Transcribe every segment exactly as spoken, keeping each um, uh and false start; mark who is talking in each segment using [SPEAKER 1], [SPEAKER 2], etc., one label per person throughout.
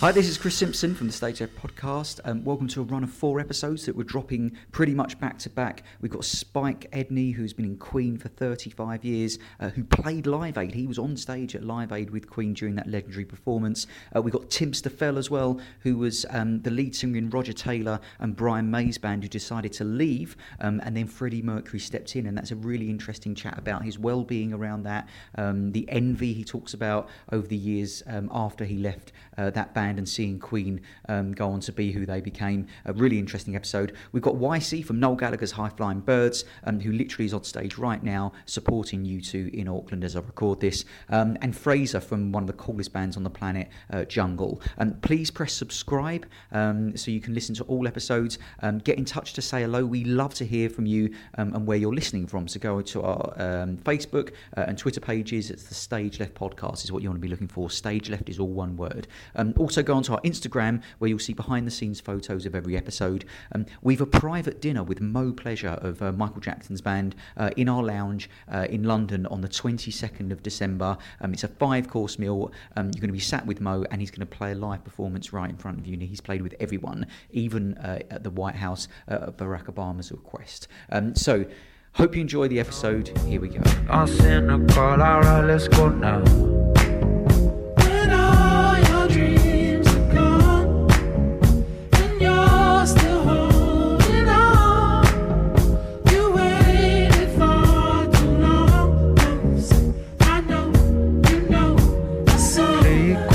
[SPEAKER 1] Hi, this is Chris Simpson from the Stage Left podcast. Um, welcome to a run of four episodes that we're dropping pretty much back to back. We've got Spike Edney, who's been in Queen for thirty-five years, uh, who played Live Aid. He was on stage at Live Aid with Queen during that legendary performance. Uh, we've got Tim Staffel as well, who was um, the lead singer in Roger Taylor and Brian May's band, who decided to leave, um, and then Freddie Mercury stepped in, and that's a really interesting chat about his well-being around that, um, the envy he talks about over the years um, after he left uh, that band, and seeing Queen um, go on to be who they became. A really interesting episode. We've got Y C from Noel Gallagher's High Flying Birds, um, who literally is on stage right now supporting U two in Auckland as I record this, um, and Fraser from one of the coolest bands on the planet, uh, Jungle. Um, please press subscribe um, so you can listen to all episodes. Um, get in touch to say hello. We love to hear from you um, and where you're listening from. So go to our um, Facebook uh, and Twitter pages. It's the Stage Left podcast is what you want to be looking for. Stage Left is all one word. Um, also go onto our Instagram, where you'll see behind the scenes photos of every episode. Um, we've a private dinner with Mo Pleasure of uh, Michael Jackson's band uh, in our lounge uh, in London on the twenty-second of December. Um, it's a five course meal. Um, you're going to be sat with Mo, and he's going to play a live performance right in front of you. And he's played with everyone, even uh, at the White House uh, at Barack Obama's request. Um, so hope you enjoy the episode. Here we go.
[SPEAKER 2] I'll send a call, alright, let's go now. When all your dreams are gone and you're still holding on, you waited for too long. I know, you know, it's so play it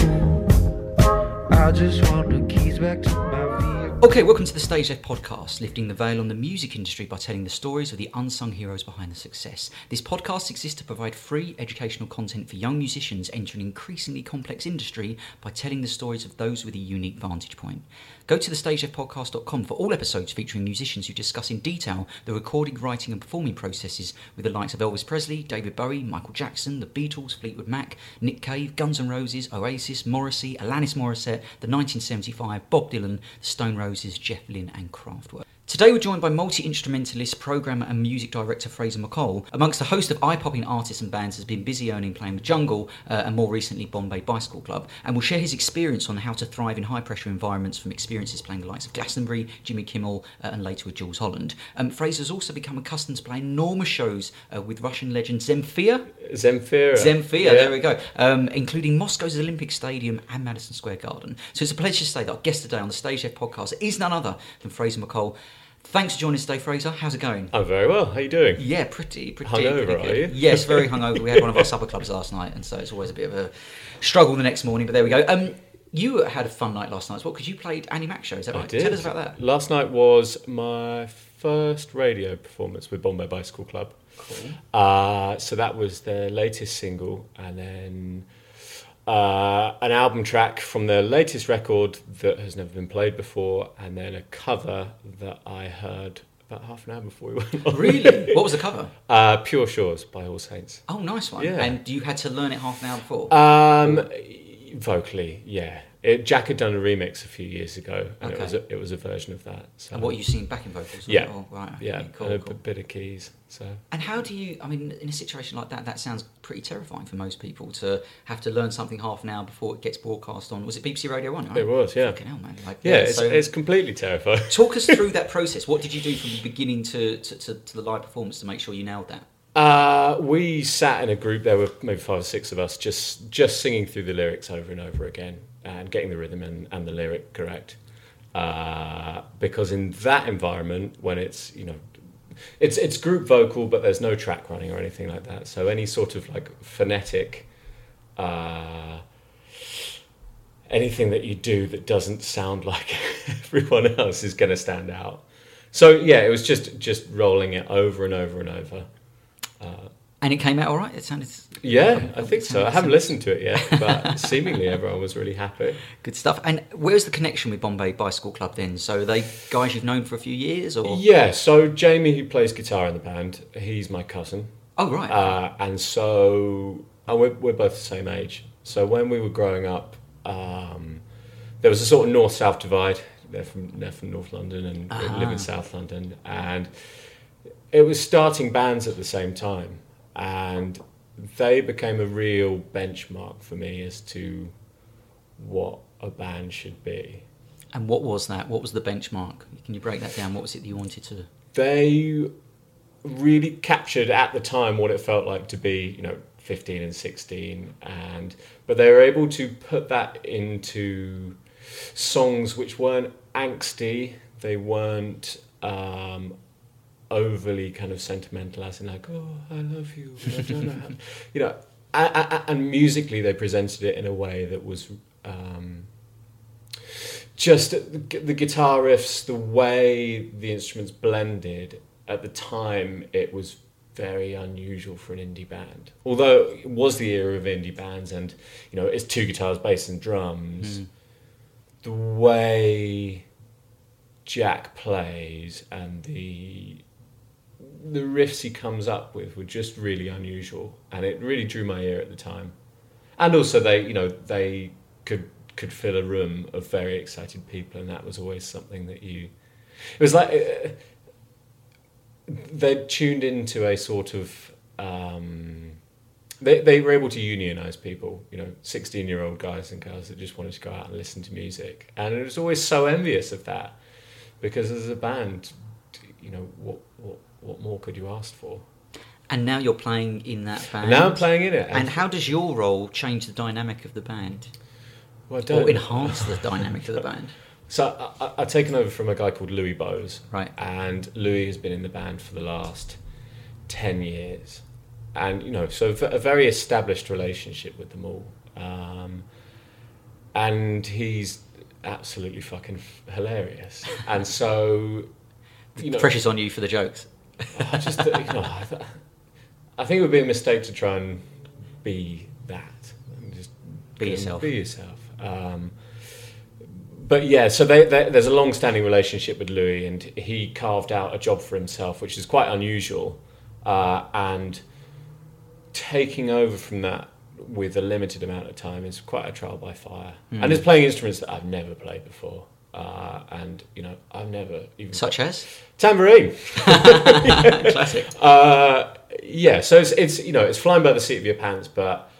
[SPEAKER 2] cool. I just want the keys back to my vehicle.
[SPEAKER 1] Okay, welcome to the Stage Left podcast, lifting the veil on the music industry by telling the stories of the unsung heroes behind the success. This podcast exists to provide free educational content for young musicians entering an increasingly complex industry by telling the stories of those with a unique vantage point. Go to the stage left podcast dot com for all episodes featuring musicians who discuss in detail the recording, writing and performing processes with the likes of Elvis Presley, David Bowie, Michael Jackson, the Beatles, Fleetwood Mac, Nick Cave, Guns N' Roses, Oasis, Morrissey, Alanis Morissette, the nineteen seventy-five, Bob Dylan, the Stone Roses, Jeff Lynne and Kraftwerk. Today we're joined by multi-instrumentalist, programmer and music director Fraser McColl. Amongst a host of eye-popping artists and bands, has been busy earning playing with Jungle uh, and more recently Bombay Bicycle Club, and will share his experience on how to thrive in high-pressure environments from experiences playing the likes of Glastonbury, Jimmy Kimmel uh, and later with Jools Holland. Um, Fraser's also become accustomed to playing enormous shows uh, with Russian legend Zemfira.
[SPEAKER 3] Zemfira.
[SPEAKER 1] Zemfira,
[SPEAKER 3] yeah.
[SPEAKER 1] There we go. Um, including Moscow's Olympic Stadium and Madison Square Garden. So it's a pleasure to say that our guest today on the Stage Left podcast is none other than Fraser McColl. Thanks for joining us today, Fraser. How's it going?
[SPEAKER 3] I'm very well. How are you doing?
[SPEAKER 1] Yeah, pretty, pretty,
[SPEAKER 3] Hungover,
[SPEAKER 1] pretty good.
[SPEAKER 3] are you?
[SPEAKER 1] Yes, very hungover. We had one of our supper clubs last night, and so it's always a bit of a struggle the next morning, but there we go. Um, you had a fun night last night as well, because you played Annie Mac show, is that right?
[SPEAKER 3] I did.
[SPEAKER 1] Tell us about that.
[SPEAKER 3] Last night was my first radio performance with Bombay Bicycle Club.
[SPEAKER 1] Cool.
[SPEAKER 3] Uh, so that was their latest single, and then uh, an album track from their latest record that has never been played before, and then a cover that I heard about half an hour before we went on.
[SPEAKER 1] Really? What was the cover?
[SPEAKER 3] Uh, Pure Shores by All Saints.
[SPEAKER 1] Oh, nice one.
[SPEAKER 3] Yeah.
[SPEAKER 1] And you had to learn it half an hour before?
[SPEAKER 3] Um, vocally, yeah. It, Jack had done a remix a few years ago, and
[SPEAKER 1] Okay.
[SPEAKER 3] it was a, it was a version of that. So.
[SPEAKER 1] And what, you singing backing vocals?
[SPEAKER 3] Yeah.
[SPEAKER 1] Oh, right. Okay,
[SPEAKER 3] Yeah,
[SPEAKER 1] cool,
[SPEAKER 3] and a
[SPEAKER 1] cool.
[SPEAKER 3] b- bit of keys. So.
[SPEAKER 1] And how do you, I mean, in a situation like that, that sounds pretty terrifying for most people to have to learn something half an hour before it gets broadcast on, was it B B C Radio one, right?
[SPEAKER 3] It was, yeah.
[SPEAKER 1] Fucking hell, man. Like,
[SPEAKER 3] Yeah, it's,
[SPEAKER 1] so
[SPEAKER 3] it's completely terrifying.
[SPEAKER 1] talk us through that process. What did you do from the beginning to, to, to, to the live performance to make sure you nailed that?
[SPEAKER 3] Uh, we sat in a group, there were maybe five or six of us, just just singing through the lyrics over and over again and getting the rhythm and, and the lyric correct. Uh, because in that environment, when it's, you know, it's it's group vocal, but there's no track running or anything like that. So any sort of like phonetic, uh, anything that you do that doesn't sound like everyone else is going to stand out. So yeah, it was just just rolling it over and over and over. Uh,
[SPEAKER 1] And it came out all right? It sounded...
[SPEAKER 3] yeah, I think
[SPEAKER 1] it
[SPEAKER 3] so. I
[SPEAKER 1] sounded-
[SPEAKER 3] haven't listened to it yet, but seemingly everyone was really happy.
[SPEAKER 1] Good stuff. And where's the connection with Bombay Bicycle Club then? So are they guys you've known for a few years, or...?
[SPEAKER 3] Yeah, so Jamie, who plays guitar in the band, he's my cousin.
[SPEAKER 1] Oh, right.
[SPEAKER 3] Uh, and so and we're, we're both the same age. So when we were growing up, um, there was a sort of north-south divide. They're from, they're from North London and
[SPEAKER 1] Uh-huh.
[SPEAKER 3] we live in South London. And it was starting bands at the same time. And they became a real benchmark for me as to what a band should be.
[SPEAKER 1] And what was that? What was the benchmark? Can you break that down? What was it that you wanted to...
[SPEAKER 3] They really captured at the time what it felt like to be, you know, fifteen and sixteen, and but they were able to put that into songs which weren't angsty, they weren't um, overly kind of sentimental, as in like, oh, I love you, but I don't know how, you know, and, and musically they presented it in a way that was um, just the, the guitar riffs, the way the instruments blended. At the time, it was very unusual for an indie band. Although it was the era of indie bands, and you know, it's two guitars, bass, and drums. Mm. The way Jack plays and the the riffs he comes up with were just really unusual, and it really drew my ear at the time. And also, they you know they could could fill a room of very excited people, and that was always something that you. It was like. Uh, They'd tuned into a sort of um, they they were able to unionize people, you know, sixteen year old guys and girls that just wanted to go out and listen to music, and I was always so envious of that, because as a band, you know, what what what more could you ask for?
[SPEAKER 1] And now you're playing in that band.
[SPEAKER 3] And now I'm playing in it.
[SPEAKER 1] And, and how does your role change the dynamic of the band,
[SPEAKER 3] well, I don't,
[SPEAKER 1] or enhance the dynamic of the band?
[SPEAKER 3] So I, I've taken over from a guy called Louis Bose,
[SPEAKER 1] right?
[SPEAKER 3] And Louis has been in the band for the last ten years, and you know, so a very established relationship with them all, um, and he's absolutely fucking hilarious, and so you know,
[SPEAKER 1] pressure's on you for the jokes.
[SPEAKER 3] I just, you know, I, I think it would be a mistake to try and be that, and just
[SPEAKER 1] be yourself.
[SPEAKER 3] Be yourself. Um, But yeah, so they, they, there's a long-standing relationship with Louis, and he carved out a job for himself, which is quite unusual. Uh, and taking over from that with a limited amount of time is quite a trial by fire. Mm. And it's playing instruments that I've never played before, uh, and you know, I've never even
[SPEAKER 1] such as
[SPEAKER 3] tambourine.
[SPEAKER 1] Classic.
[SPEAKER 3] Uh, yeah, so it's it's you know it's flying by the seat of your pants, but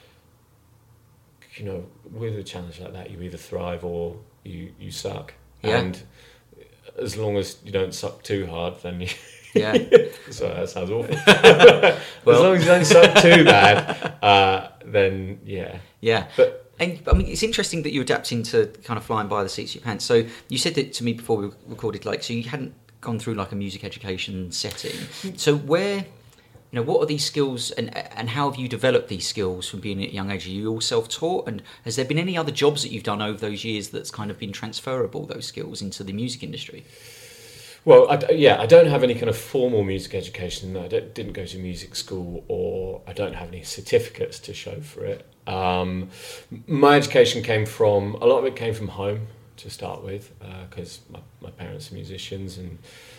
[SPEAKER 3] you know, with a challenge like that, you either thrive or you you suck.
[SPEAKER 1] Yeah.
[SPEAKER 3] And as long as you don't suck too hard, then you
[SPEAKER 1] yeah.
[SPEAKER 3] So that sounds awful. Well, as long as you don't suck too bad, uh, then yeah.
[SPEAKER 1] Yeah.
[SPEAKER 3] But
[SPEAKER 1] and I mean, it's interesting that you're adapting to kind of flying by the seats of your pants. So you said that to me before we recorded, like, so you hadn't gone through like a music education setting. So where, you know, what are these skills, and and how have you developed these skills from being at a young age? Are you all self-taught, and has there been any other jobs that you've done over those years that's kind of been transferable, those skills, into the music industry?
[SPEAKER 3] Well, I, yeah, I don't have any kind of formal music education. I don't, didn't go to music school, or I don't have any certificates to show for it. Um, my education came from, a lot of it came from home to start with, because uh, my, my parents are musicians, and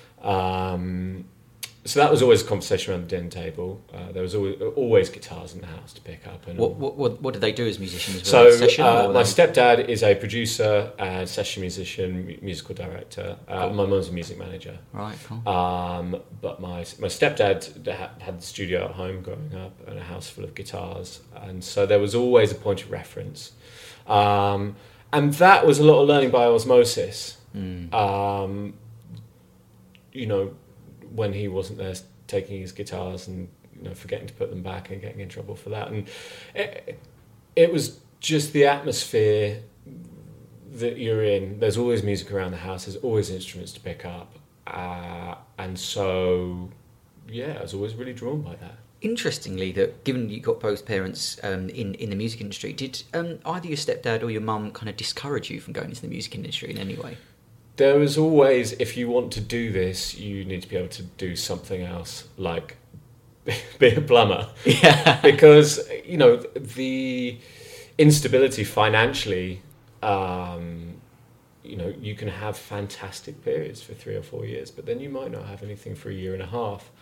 [SPEAKER 3] um, so that was always a conversation around the dinner table. Uh, there was always, always guitars in the house to pick up. And
[SPEAKER 1] what what what, what did they do as musicians?
[SPEAKER 3] So
[SPEAKER 1] Session,
[SPEAKER 3] uh, my
[SPEAKER 1] they...
[SPEAKER 3] stepdad is a producer, and session musician, musical director. Uh,
[SPEAKER 1] cool.
[SPEAKER 3] My mum's a music manager.
[SPEAKER 1] Right, cool.
[SPEAKER 3] Um, but my my stepdad had, had the studio at home growing up, and a house full of guitars, and so there was always a point of reference, um, and that was a lot of learning by osmosis.
[SPEAKER 1] Mm.
[SPEAKER 3] Um, you know, when he wasn't there, taking his guitars and, you know, forgetting to put them back and getting in trouble for that, and it, it was just the atmosphere that you're in. There's always music around the house. There's always instruments to pick up, uh, and so yeah, I was always really drawn by that.
[SPEAKER 1] Interestingly, that given you got both parents um, in in the music industry, did um, either your stepdad or your mum kind of discourage you from going into the music industry in any way?
[SPEAKER 3] There was always, if you want to do this, you need to be able to do something else, like be a plumber.
[SPEAKER 1] Yeah.
[SPEAKER 3] Because, you know, the instability financially, um, you know, you can have fantastic periods for three or four years, but then you might not have anything for a year and a half.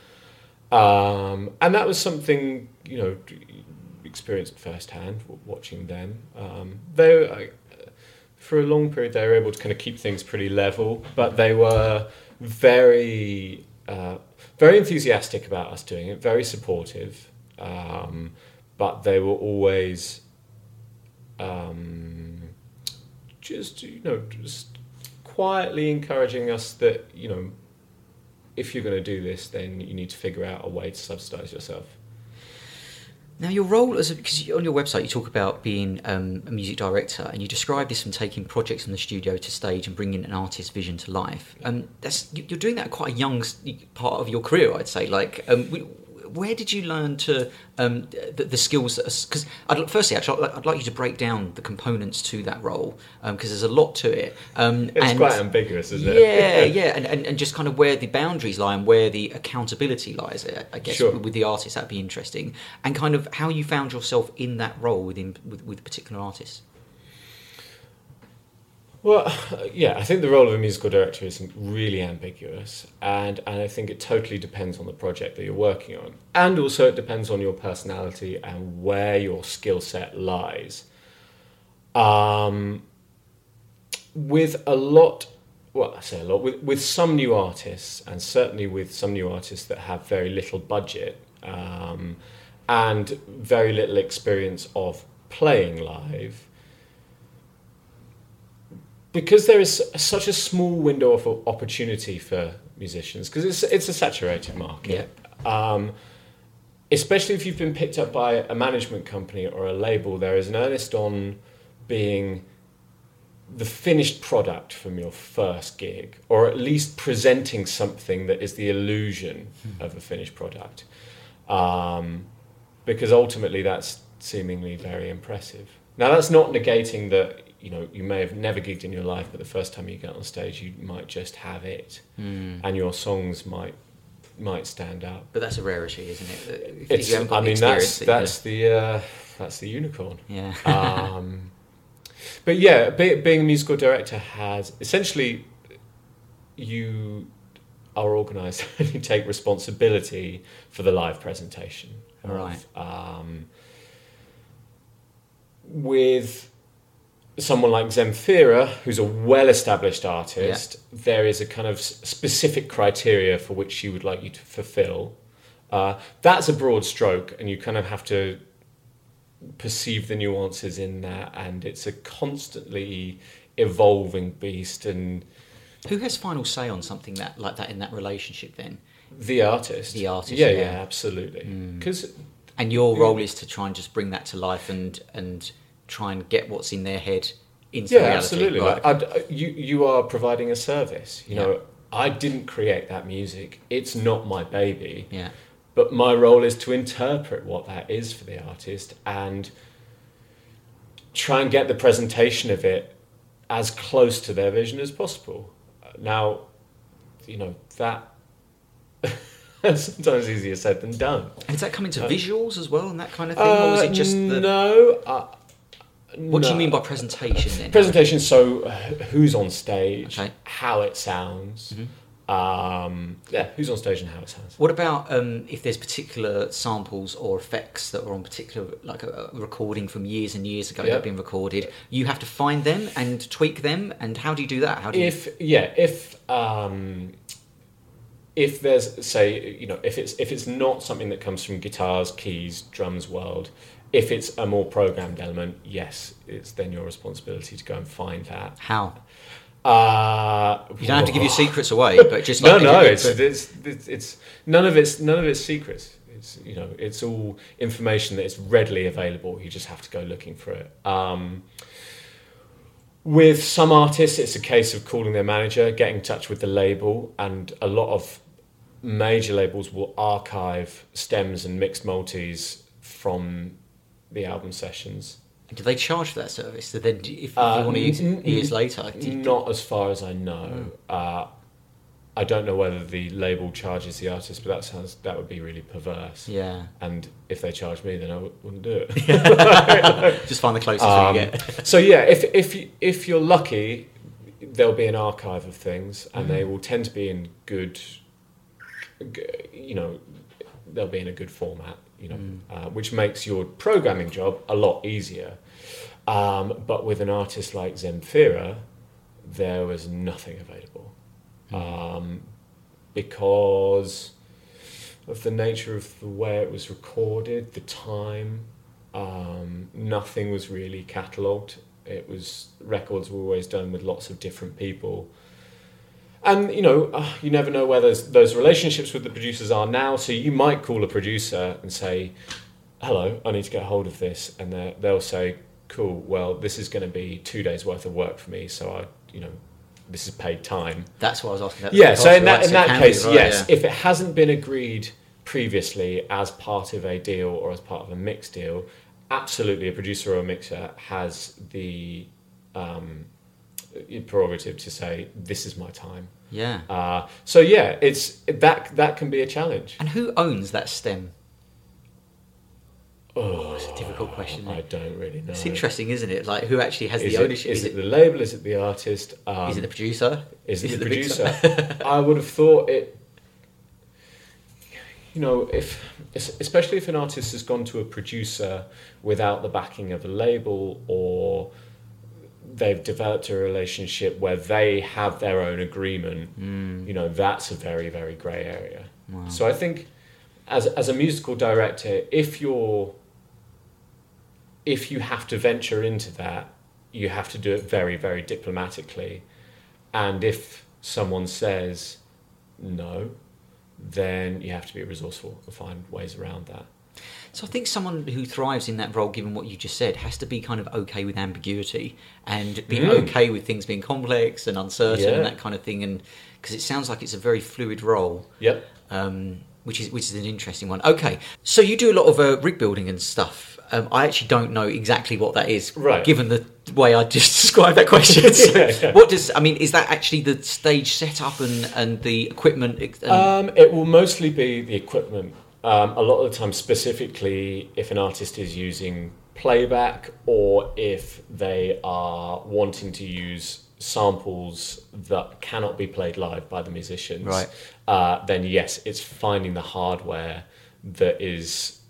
[SPEAKER 3] Um, and that was something, you know, experienced firsthand, watching them. Um, they I, For a long period, they were able to kind of keep things pretty level, but they were very, uh, very enthusiastic about us doing it, very supportive, um, but they were always um, just you know just quietly encouraging us that you know if you're going to do this, then you need to figure out a way to subsidise yourself.
[SPEAKER 1] Now, your role as because on your website you talk about being um, a music director, and you describe this from taking projects from the studio to stage and bringing an artist's vision to life. Um, that's you're doing that at quite a young part of your career, I'd say. Like, um, where did you learn to um, the, the skills? Because firstly, actually, I'd like you to break down the components to that role, because um, there's a lot to it. Um,
[SPEAKER 3] it's
[SPEAKER 1] and,
[SPEAKER 3] quite ambiguous, isn't
[SPEAKER 1] yeah,
[SPEAKER 3] it?
[SPEAKER 1] Yeah, yeah, and, and and just kind of where the boundaries lie and where the accountability lies. I guess
[SPEAKER 3] sure.
[SPEAKER 1] with, with the artist, that'd be interesting, and kind of how you found yourself in that role within with, with particular artists.
[SPEAKER 3] Well, yeah, I think the role of a musical director is really ambiguous, and, and I think it totally depends on the project that you're working on. And also it depends on your personality and where your skill set lies. Um, with a lot, well, I say a lot, with, with some new artists, and certainly with some new artists that have very little budget um, and very little experience of playing live, because there is such a small window of opportunity for musicians, because it's it's a saturated market. Yeah. Um, especially if you've been picked up by a management company or a label, there is an onus on being the finished product from your first gig, or at least presenting something that is the illusion mm. of a finished product. Um, because ultimately that's seemingly very impressive. Now, that's not negating that you know, you may have never gigged in your life, but the first time you get on stage, you might just have it, mm. and your songs might might stand out.
[SPEAKER 1] But that's a rarity, isn't it? If,
[SPEAKER 3] it's,
[SPEAKER 1] if
[SPEAKER 3] I mean, that's that's the uh, that's the unicorn.
[SPEAKER 1] Yeah.
[SPEAKER 3] um, but yeah, be, being a musical director has essentially you are organised and you take responsibility for the live presentation.
[SPEAKER 1] Right.
[SPEAKER 3] Of, um, with someone like Zemfira, who's a well-established artist, yeah. there is a kind of specific criteria for which she would like you to fulfill. Uh, that's a broad stroke, and you kind of have to perceive the nuances in that, and it's a constantly evolving beast. And
[SPEAKER 1] who has final say on something that like that in that relationship then?
[SPEAKER 3] The artist.
[SPEAKER 1] The artist.
[SPEAKER 3] Yeah,
[SPEAKER 1] yeah,
[SPEAKER 3] yeah, absolutely. Because mm.
[SPEAKER 1] and your role is to try and just bring that to life and and. try and get what's in their head into
[SPEAKER 3] yeah,
[SPEAKER 1] reality.
[SPEAKER 3] Absolutely.
[SPEAKER 1] Right.
[SPEAKER 3] Like, I'd, you you are providing a service. You
[SPEAKER 1] yeah.
[SPEAKER 3] know, I didn't create that music. It's not my baby.
[SPEAKER 1] Yeah.
[SPEAKER 3] But my role is to interpret what that is for the artist and try and get the presentation of it as close to their vision as possible. Now, you know, that sometimes easier said than done.
[SPEAKER 1] And does that come into uh, visuals as well and that kind of thing?
[SPEAKER 3] Uh,
[SPEAKER 1] or is it just the...
[SPEAKER 3] No. Uh,
[SPEAKER 1] What
[SPEAKER 3] no.
[SPEAKER 1] do you mean by presentation then?
[SPEAKER 3] Presentation, so uh, who's on stage,
[SPEAKER 1] okay.
[SPEAKER 3] how it sounds, mm-hmm. um, yeah, who's on stage and how it sounds.
[SPEAKER 1] What about um, if there's particular samples or effects that are on particular, like a, a recording from years and years ago yep. that have been recorded, you have to find them and tweak them, and how do you do that? How do you...
[SPEAKER 3] If, yeah, if... Um, if there's, say, you know, if it's if it's not something that comes from guitars, keys, drums world, if it's a more programmed element, yes, it's then your responsibility to go and find that.
[SPEAKER 1] How?
[SPEAKER 3] Uh,
[SPEAKER 1] you don't have to give your secrets away, but just like
[SPEAKER 3] no, no, it's, it's it's it's none of it's none of it's secrets. It's you know, it's all information that is readily available. You just have to go looking for it. Um, with some artists, it's a case of calling their manager, getting in touch with the label, and a lot of major labels will archive stems and mixed multis from the album sessions.
[SPEAKER 1] Do they charge for that service? So then, if, if
[SPEAKER 3] uh,
[SPEAKER 1] you want to use it years later, do you,
[SPEAKER 3] not as far as I know. Oh. Uh, I don't know whether the label charges the artist, but that sounds that would be really perverse.
[SPEAKER 1] Yeah.
[SPEAKER 3] And if they charged me, then I w- wouldn't do it.
[SPEAKER 1] Just find the closest
[SPEAKER 3] um,
[SPEAKER 1] you get.
[SPEAKER 3] So yeah, if if you, if you're lucky, there'll be an archive of things, and mm. they will tend to be in good. You know, they'll be in a good format. You know, mm. uh, which makes your programming job a lot easier. Um, but with an artist like Zemfira, there was nothing available. Um, because of the nature of the way it was recorded, the time, um, nothing was really catalogued. It was records were always done with lots of different people. And, you know, uh, you never know where those, those relationships with the producers are now. So you might call a producer and say, hello, I need to get hold of this. And they'll say, cool, well, this is going to be two days worth of work for me. So, I, you know, this is paid time.
[SPEAKER 4] That's what I was asking. That
[SPEAKER 3] yeah, so in that, in that case,
[SPEAKER 4] be, right,
[SPEAKER 3] yes.
[SPEAKER 4] Yeah.
[SPEAKER 3] If it hasn't been agreed previously as part of a deal or as part of a mix deal, absolutely a producer or a mixer has the um, prerogative to say, this is my time.
[SPEAKER 4] Yeah.
[SPEAKER 3] Uh, so yeah, it's that that can be a challenge.
[SPEAKER 4] And who owns that stem?
[SPEAKER 3] Oh,
[SPEAKER 4] It's a difficult question.
[SPEAKER 3] I don't really know.
[SPEAKER 4] It's interesting, isn't it? Like, who actually has
[SPEAKER 3] Is
[SPEAKER 4] the
[SPEAKER 3] it,
[SPEAKER 4] ownership?
[SPEAKER 3] is, it the label? Is it the artist? Um,
[SPEAKER 4] is it the producer?
[SPEAKER 3] Is it
[SPEAKER 4] Is
[SPEAKER 3] the
[SPEAKER 4] it the
[SPEAKER 3] producer?
[SPEAKER 4] mixer?
[SPEAKER 3] I would have thought it. You know, if especially if an artist has gone to a producer without the backing of a label, or they've developed a relationship where they have their own agreement,
[SPEAKER 4] Mm.
[SPEAKER 3] you know, that's a very, very grey area.
[SPEAKER 4] Wow.
[SPEAKER 3] So I think, as as a musical director, if you're if you have to venture into that, you have to do it very, very diplomatically. And if someone says no, then you have to be resourceful and find ways around that.
[SPEAKER 4] So I think someone who thrives in that role, given what you just said, has to be kind of okay with ambiguity and being
[SPEAKER 3] Mm.
[SPEAKER 4] okay with things being complex and uncertain
[SPEAKER 3] Yeah.
[SPEAKER 4] and that kind of thing. And because it sounds like it's a very fluid role.
[SPEAKER 3] Yep.
[SPEAKER 4] Um, which is which is an interesting one. Okay, so you do a lot of uh, rig building and stuff. Um, I actually don't know exactly what that is,
[SPEAKER 3] Right.
[SPEAKER 4] given the way I just described that question. So
[SPEAKER 3] Yeah, yeah.
[SPEAKER 4] What does I mean? Is that actually the stage setup and and the equipment? ex- And,
[SPEAKER 3] Um, it will mostly be the equipment. Um, a lot of the time, specifically if an artist is using playback or if they are wanting to use samples that cannot be played live by the musicians,
[SPEAKER 4] Right.
[SPEAKER 3] uh, then yes, it's finding the hardware that is,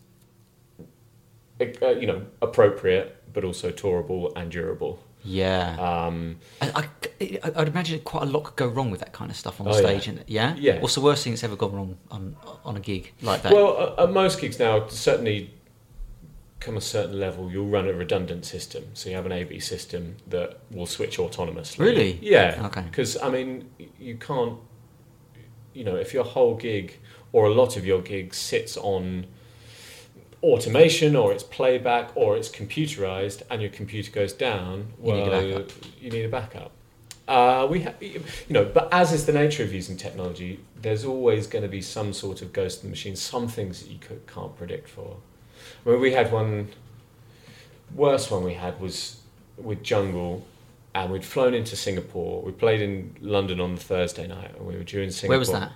[SPEAKER 3] uh, you know, appropriate but also tourable and durable.
[SPEAKER 4] yeah,
[SPEAKER 3] Um,
[SPEAKER 4] I, I, I'd imagine quite a lot could go wrong with that kind of stuff on
[SPEAKER 3] Oh,
[SPEAKER 4] stage.
[SPEAKER 3] yeah.
[SPEAKER 4] And yeah,
[SPEAKER 3] Yeah.
[SPEAKER 4] What's the worst thing that's ever gone wrong on on a gig like that?
[SPEAKER 3] Well, at, at most gigs now, certainly come a certain level, you'll run a redundant system. So you have an A B system that will switch autonomously.
[SPEAKER 4] Really?
[SPEAKER 3] Yeah.
[SPEAKER 4] Okay.
[SPEAKER 3] Because, I mean, you can't, you know, if your whole gig or a lot of your gig sits on automation or it's playback or it's computerized and your computer goes down,
[SPEAKER 4] You
[SPEAKER 3] well,
[SPEAKER 4] need a backup.
[SPEAKER 3] you need a backup. Uh, we, ha- you know, but as is the nature of using technology, there's always going to be some sort of ghost in the machine, some things that you could, can't predict for. I mean, we had one, worst one we had was with Jungle, and we'd flown into Singapore. We played in London on the Thursday night, and we were due in Singapore.
[SPEAKER 4] Where was that?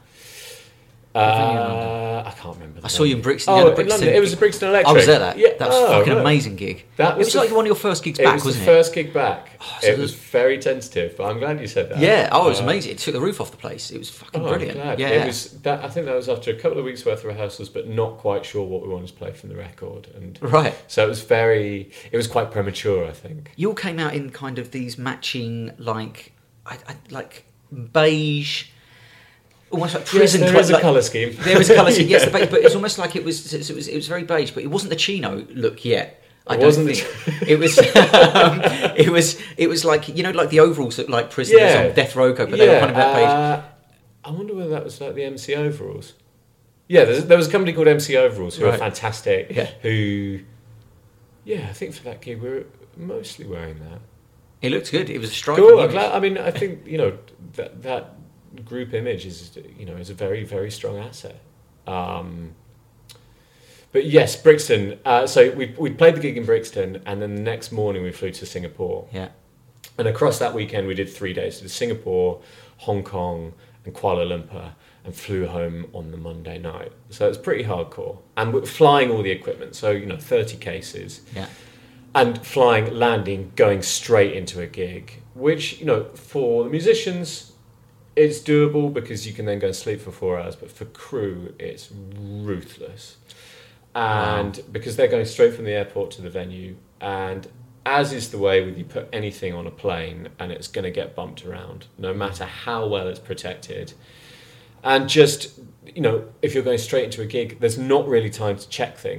[SPEAKER 3] Uh, I can't remember. The
[SPEAKER 4] I saw you in
[SPEAKER 3] name.
[SPEAKER 4] Brixton.
[SPEAKER 3] Oh,
[SPEAKER 4] yeah, the
[SPEAKER 3] in
[SPEAKER 4] Brixton
[SPEAKER 3] London. It was a Brixton Electric.
[SPEAKER 4] I was there. That
[SPEAKER 3] Yeah.
[SPEAKER 4] that was
[SPEAKER 3] Oh,
[SPEAKER 4] a fucking
[SPEAKER 3] right.
[SPEAKER 4] amazing gig.
[SPEAKER 3] That was
[SPEAKER 4] it was
[SPEAKER 3] the
[SPEAKER 4] like
[SPEAKER 3] f-
[SPEAKER 4] one of your first gigs
[SPEAKER 3] It
[SPEAKER 4] back,
[SPEAKER 3] was
[SPEAKER 4] wasn't
[SPEAKER 3] the
[SPEAKER 4] it?
[SPEAKER 3] first gig back.
[SPEAKER 4] Oh, so
[SPEAKER 3] it
[SPEAKER 4] the-
[SPEAKER 3] was very tentative, but I'm glad you said that.
[SPEAKER 4] Yeah, oh, it was
[SPEAKER 3] Uh,
[SPEAKER 4] amazing. It took the roof off the place. It was fucking
[SPEAKER 3] Oh,
[SPEAKER 4] brilliant.
[SPEAKER 3] I'm glad.
[SPEAKER 4] Yeah,
[SPEAKER 3] It was that. I think that was after a couple of weeks worth of rehearsals, but not quite sure what we wanted to play from the record, and
[SPEAKER 4] right.
[SPEAKER 3] so it was very. It was quite premature, I think.
[SPEAKER 4] You all came out in kind of these matching, like, I, I, like beige, almost like prison.
[SPEAKER 3] Yes, there
[SPEAKER 4] col-
[SPEAKER 3] is a
[SPEAKER 4] like-
[SPEAKER 3] colour scheme.
[SPEAKER 4] There was a colour scheme. Yes,
[SPEAKER 3] Yeah.
[SPEAKER 4] the beige, but it was almost like it was. It was. It was very beige, but it wasn't the chino look yet. I
[SPEAKER 3] It
[SPEAKER 4] don't
[SPEAKER 3] wasn't the
[SPEAKER 4] think it was. Um, it was. It was like, you know, like the overalls that like prisoners
[SPEAKER 3] Yeah.
[SPEAKER 4] on death row coat, but they were kind of that beige.
[SPEAKER 3] uh, I wonder whether that was like the M C overalls. Yeah, there's, there was a company called M C Overalls who
[SPEAKER 4] Right.
[SPEAKER 3] are fantastic.
[SPEAKER 4] Yeah.
[SPEAKER 3] Who, yeah, I think for that gig we were mostly wearing that.
[SPEAKER 4] It looked good. It was a striking
[SPEAKER 3] Cool. I'm
[SPEAKER 4] image.
[SPEAKER 3] glad, I mean, I think you know that that group image is you know is a very very strong asset. Um, but yes, Brixton. Uh, so we we played the gig in Brixton, and then the next morning we flew to Singapore.
[SPEAKER 4] Yeah.
[SPEAKER 3] And across that weekend, we did three days. We did Singapore, Hong Kong, and Kuala Lumpur, and flew home on the Monday night. So it's pretty hardcore. And we're flying all the equipment, so, you know, thirty cases.
[SPEAKER 4] Yeah.
[SPEAKER 3] And flying, landing, going straight into a gig, which, you know, for the musicians, it's doable because you can then go and sleep for four hours. But for crew, it's ruthless. And
[SPEAKER 4] Wow.
[SPEAKER 3] because they're going straight from the airport to the venue, and as is the way with you put anything on a plane and it's going to get bumped around, no matter how well it's protected. And just, you know, if you're going straight into a gig, there's not really time to check things.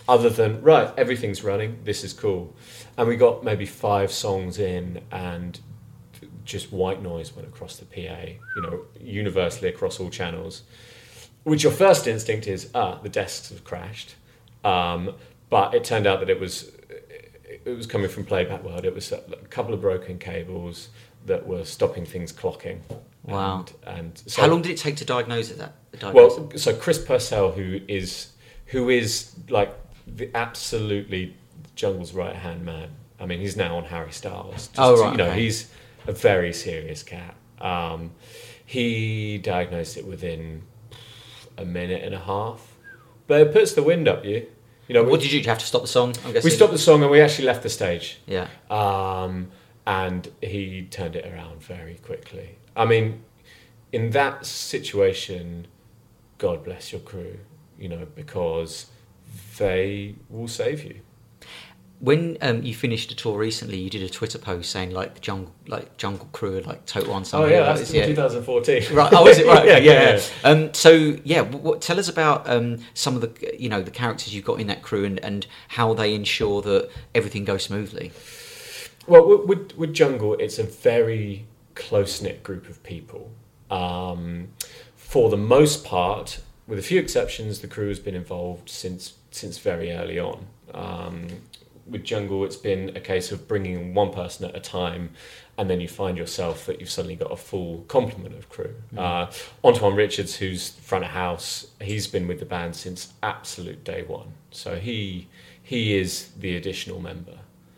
[SPEAKER 3] other than, right, everything's running, this is cool. And we got maybe five songs in and just white noise went across the P A, you know, universally across all channels, which your first instinct is, ah, the desks have crashed. Um, but it turned out that it was it was coming from Playback World. It was a couple of broken cables that were stopping things clocking.
[SPEAKER 4] Wow.
[SPEAKER 3] And, and so,
[SPEAKER 4] How long did it take to diagnose it? That diagnose
[SPEAKER 3] well, so Chris Purcell, who is who is like the absolutely Jungle's right hand man. I mean, he's now on Harry Styles. Just
[SPEAKER 4] Oh,
[SPEAKER 3] to-
[SPEAKER 4] right,
[SPEAKER 3] You know,
[SPEAKER 4] okay.
[SPEAKER 3] he's a very serious cat. Um, he diagnosed it within a minute and a half, but it puts the wind up you. You know,
[SPEAKER 4] What
[SPEAKER 3] we,
[SPEAKER 4] did you do? Did you have to stop the song? I'm guessing.
[SPEAKER 3] we stopped the song and we actually left the stage.
[SPEAKER 4] Yeah.
[SPEAKER 3] Um, and he turned it around very quickly. I mean, in that situation, God bless your crew, you know, because they will save you.
[SPEAKER 4] When um, you finished a tour recently, you did a Twitter post saying like the jungle, like Jungle Crew, are like total unsung
[SPEAKER 3] Oh yeah,
[SPEAKER 4] heroes.
[SPEAKER 3] that's twenty fourteen.
[SPEAKER 4] Right. Oh, is it right?
[SPEAKER 3] yeah,
[SPEAKER 4] Okay, yeah,
[SPEAKER 3] yeah,
[SPEAKER 4] yeah. Um, so yeah, what, what, tell us about um, some of the you know the characters you've got in that crew and, and how they ensure that everything goes smoothly.
[SPEAKER 3] Well, with, with, with Jungle, it's a very close-knit group of people. Um, for the most part, with a few exceptions, the crew has been involved since since very early on. Um, with Jungle, it's been a case of bringing in one person at a time, and then you find yourself that you've suddenly got a full complement of crew. Mm. Uh, Antoine Richards, who's front of house, he's been with the band since absolute day one. So he he is the additional member.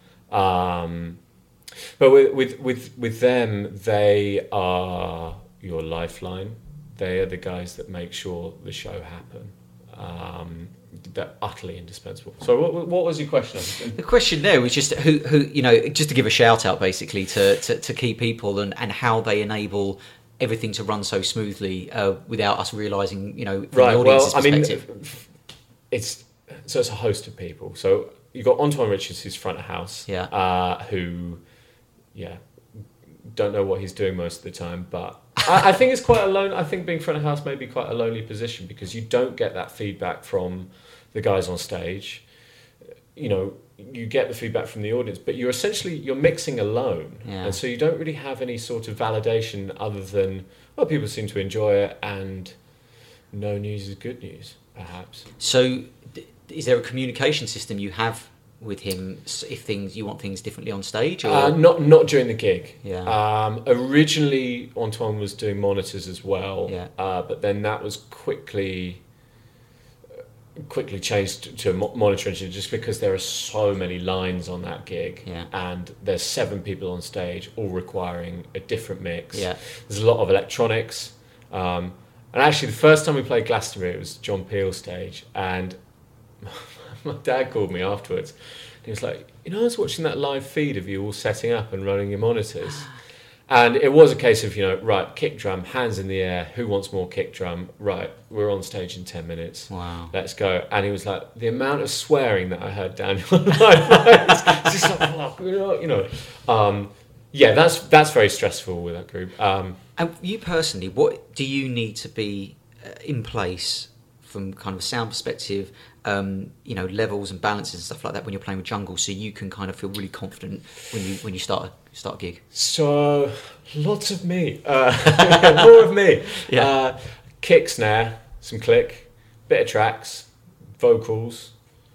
[SPEAKER 3] Um, but with, with with with them, they are your lifeline. They are the guys that make sure the show happen. Um, they're utterly indispensable. So, what, what was your question?
[SPEAKER 4] The question there was just who, who you know, just to give a shout out basically to, to, to key people and, and how they enable everything to run so smoothly uh, without us realising, you know, from
[SPEAKER 3] Right.
[SPEAKER 4] the
[SPEAKER 3] Well,
[SPEAKER 4] audience's
[SPEAKER 3] I mean,
[SPEAKER 4] perspective.
[SPEAKER 3] it's so it's a host of people. So you've got Antoine Richards, who's front of house,
[SPEAKER 4] Yeah.
[SPEAKER 3] uh, who, yeah, don't know what he's doing most of the time, but I, I think it's quite a lone. I think being front of house may be quite a lonely position because you don't get that feedback from the guys on stage. You know, you get the feedback from the audience, but you're essentially you're mixing alone,
[SPEAKER 4] Yeah.
[SPEAKER 3] and so you don't really have any sort of validation other than, well, people seem to enjoy it, and no news is good news, perhaps.
[SPEAKER 4] So, d- is there a communication system you have with him s- if things you want things differently on stage? Or?
[SPEAKER 3] Uh, not not during the gig.
[SPEAKER 4] Yeah.
[SPEAKER 3] Um, originally, Antoine was doing monitors as well.
[SPEAKER 4] Yeah.
[SPEAKER 3] Uh, but then that was quickly quickly changed to a mo- monitor engineer just because there are so many lines on that gig.
[SPEAKER 4] Yeah.
[SPEAKER 3] And there's seven people on stage, all requiring a different mix.
[SPEAKER 4] Yeah.
[SPEAKER 3] There's a lot of electronics. Um, and actually, the first time we played Glastonbury, it was John Peel stage, and my dad called me afterwards. And he was like, you know, I was watching that live feed of you all setting up and running your monitors. And it was a case of, you know, right, kick drum, hands in the air, who wants more kick drum? Right, we're on stage in ten minutes.
[SPEAKER 4] Wow.
[SPEAKER 3] Let's go. And he was like, the amount of swearing that I heard down your live, it's just like, fuck, you know, you know. Um, yeah, that's that's very stressful with that group. Um,
[SPEAKER 4] And you personally, what do you need to be uh, in place from kind of a sound perspective, um, you know, levels and balances and stuff like that when you're playing with Jungle, so you can kind of feel really confident when you when you start a, start a gig?
[SPEAKER 3] So, lots of me. Uh, more of me.
[SPEAKER 4] Yeah.
[SPEAKER 3] Uh, kick, snare, some click, bit of tracks, vocals,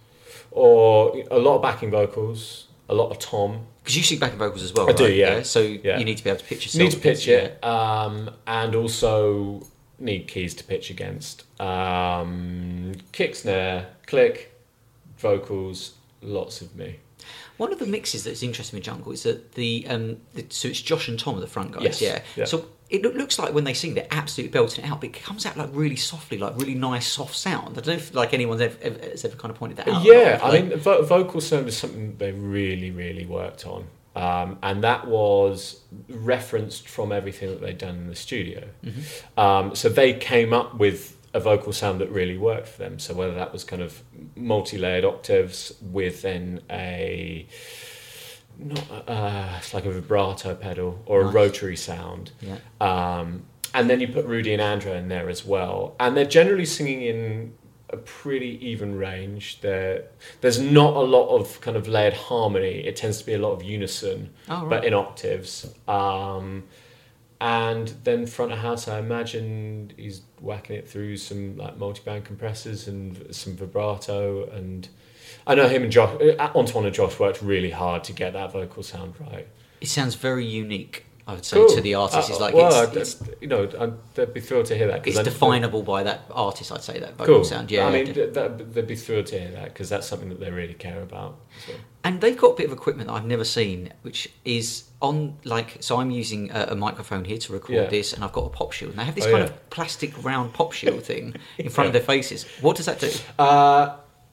[SPEAKER 3] or a lot of backing vocals, a lot of tom.
[SPEAKER 4] Because you sing backing vocals as well,
[SPEAKER 3] I
[SPEAKER 4] right?
[SPEAKER 3] do, yeah.
[SPEAKER 4] So
[SPEAKER 3] Yeah.
[SPEAKER 4] you need to be able to pitch yourself.
[SPEAKER 3] Need to pitch
[SPEAKER 4] yeah.
[SPEAKER 3] it, um, and also need keys to pitch against. Um, kick, snare, click, vocals, lots of me.
[SPEAKER 4] One of the mixes that's interesting with Jungle is that the, um, the so it's Josh and Tom are the front guys,
[SPEAKER 3] Yes,
[SPEAKER 4] yeah.
[SPEAKER 3] yeah.
[SPEAKER 4] So it loo- looks like when they sing, they're absolutely belting it out, but it comes out like really softly, like really nice, soft sound. I don't know if like anyone's ever, ever, has ever kind of pointed that out.
[SPEAKER 3] Yeah,
[SPEAKER 4] Like,
[SPEAKER 3] I mean, vo- vocal sound is something they really, really worked on. Um, and that was referenced from everything that they'd done in the studio.
[SPEAKER 4] Mm-hmm.
[SPEAKER 3] Um, so they came up with a vocal sound that really worked for them. So whether that was kind of multi-layered octaves with then a... Not, uh, it's like a vibrato pedal or
[SPEAKER 4] Nice.
[SPEAKER 3] a rotary sound.
[SPEAKER 4] Yeah.
[SPEAKER 3] Um, and then you put Rudy and Andrea in there as well. And they're generally singing in a pretty even range. There, there's not a lot of kind of layered harmony. It tends to be a lot of unison,
[SPEAKER 4] Oh, right.
[SPEAKER 3] but in octaves. Um, and then front of house, I imagine he's whacking it through some like multi-band compressors and some vibrato. And I know him and Josh, Antoine and Josh worked really hard to get that vocal sound right.
[SPEAKER 4] It sounds very unique, I would say,
[SPEAKER 3] Cool.
[SPEAKER 4] to the artist.
[SPEAKER 3] Uh,
[SPEAKER 4] It's like
[SPEAKER 3] well,
[SPEAKER 4] it's,
[SPEAKER 3] I'd-
[SPEAKER 4] it's,
[SPEAKER 3] you know, I'd, they'd be thrilled to hear that. 'cause
[SPEAKER 4] it's
[SPEAKER 3] I-
[SPEAKER 4] definable by that artist, I'd say, that vocal
[SPEAKER 3] Cool.
[SPEAKER 4] sound. Yeah,
[SPEAKER 3] I mean,
[SPEAKER 4] yeah.
[SPEAKER 3] th- that, they'd be thrilled to hear that because that's something that they really care about. So.
[SPEAKER 4] And they've got a bit of equipment that I've never seen, which is on, like, so I'm using a, a microphone here to record
[SPEAKER 3] Yeah.
[SPEAKER 4] this, and I've got a pop shield. And they have this
[SPEAKER 3] Oh,
[SPEAKER 4] kind
[SPEAKER 3] yeah.
[SPEAKER 4] of plastic round pop shield thing in front of
[SPEAKER 3] Yeah.
[SPEAKER 4] their faces. What does that do?
[SPEAKER 3] Uh,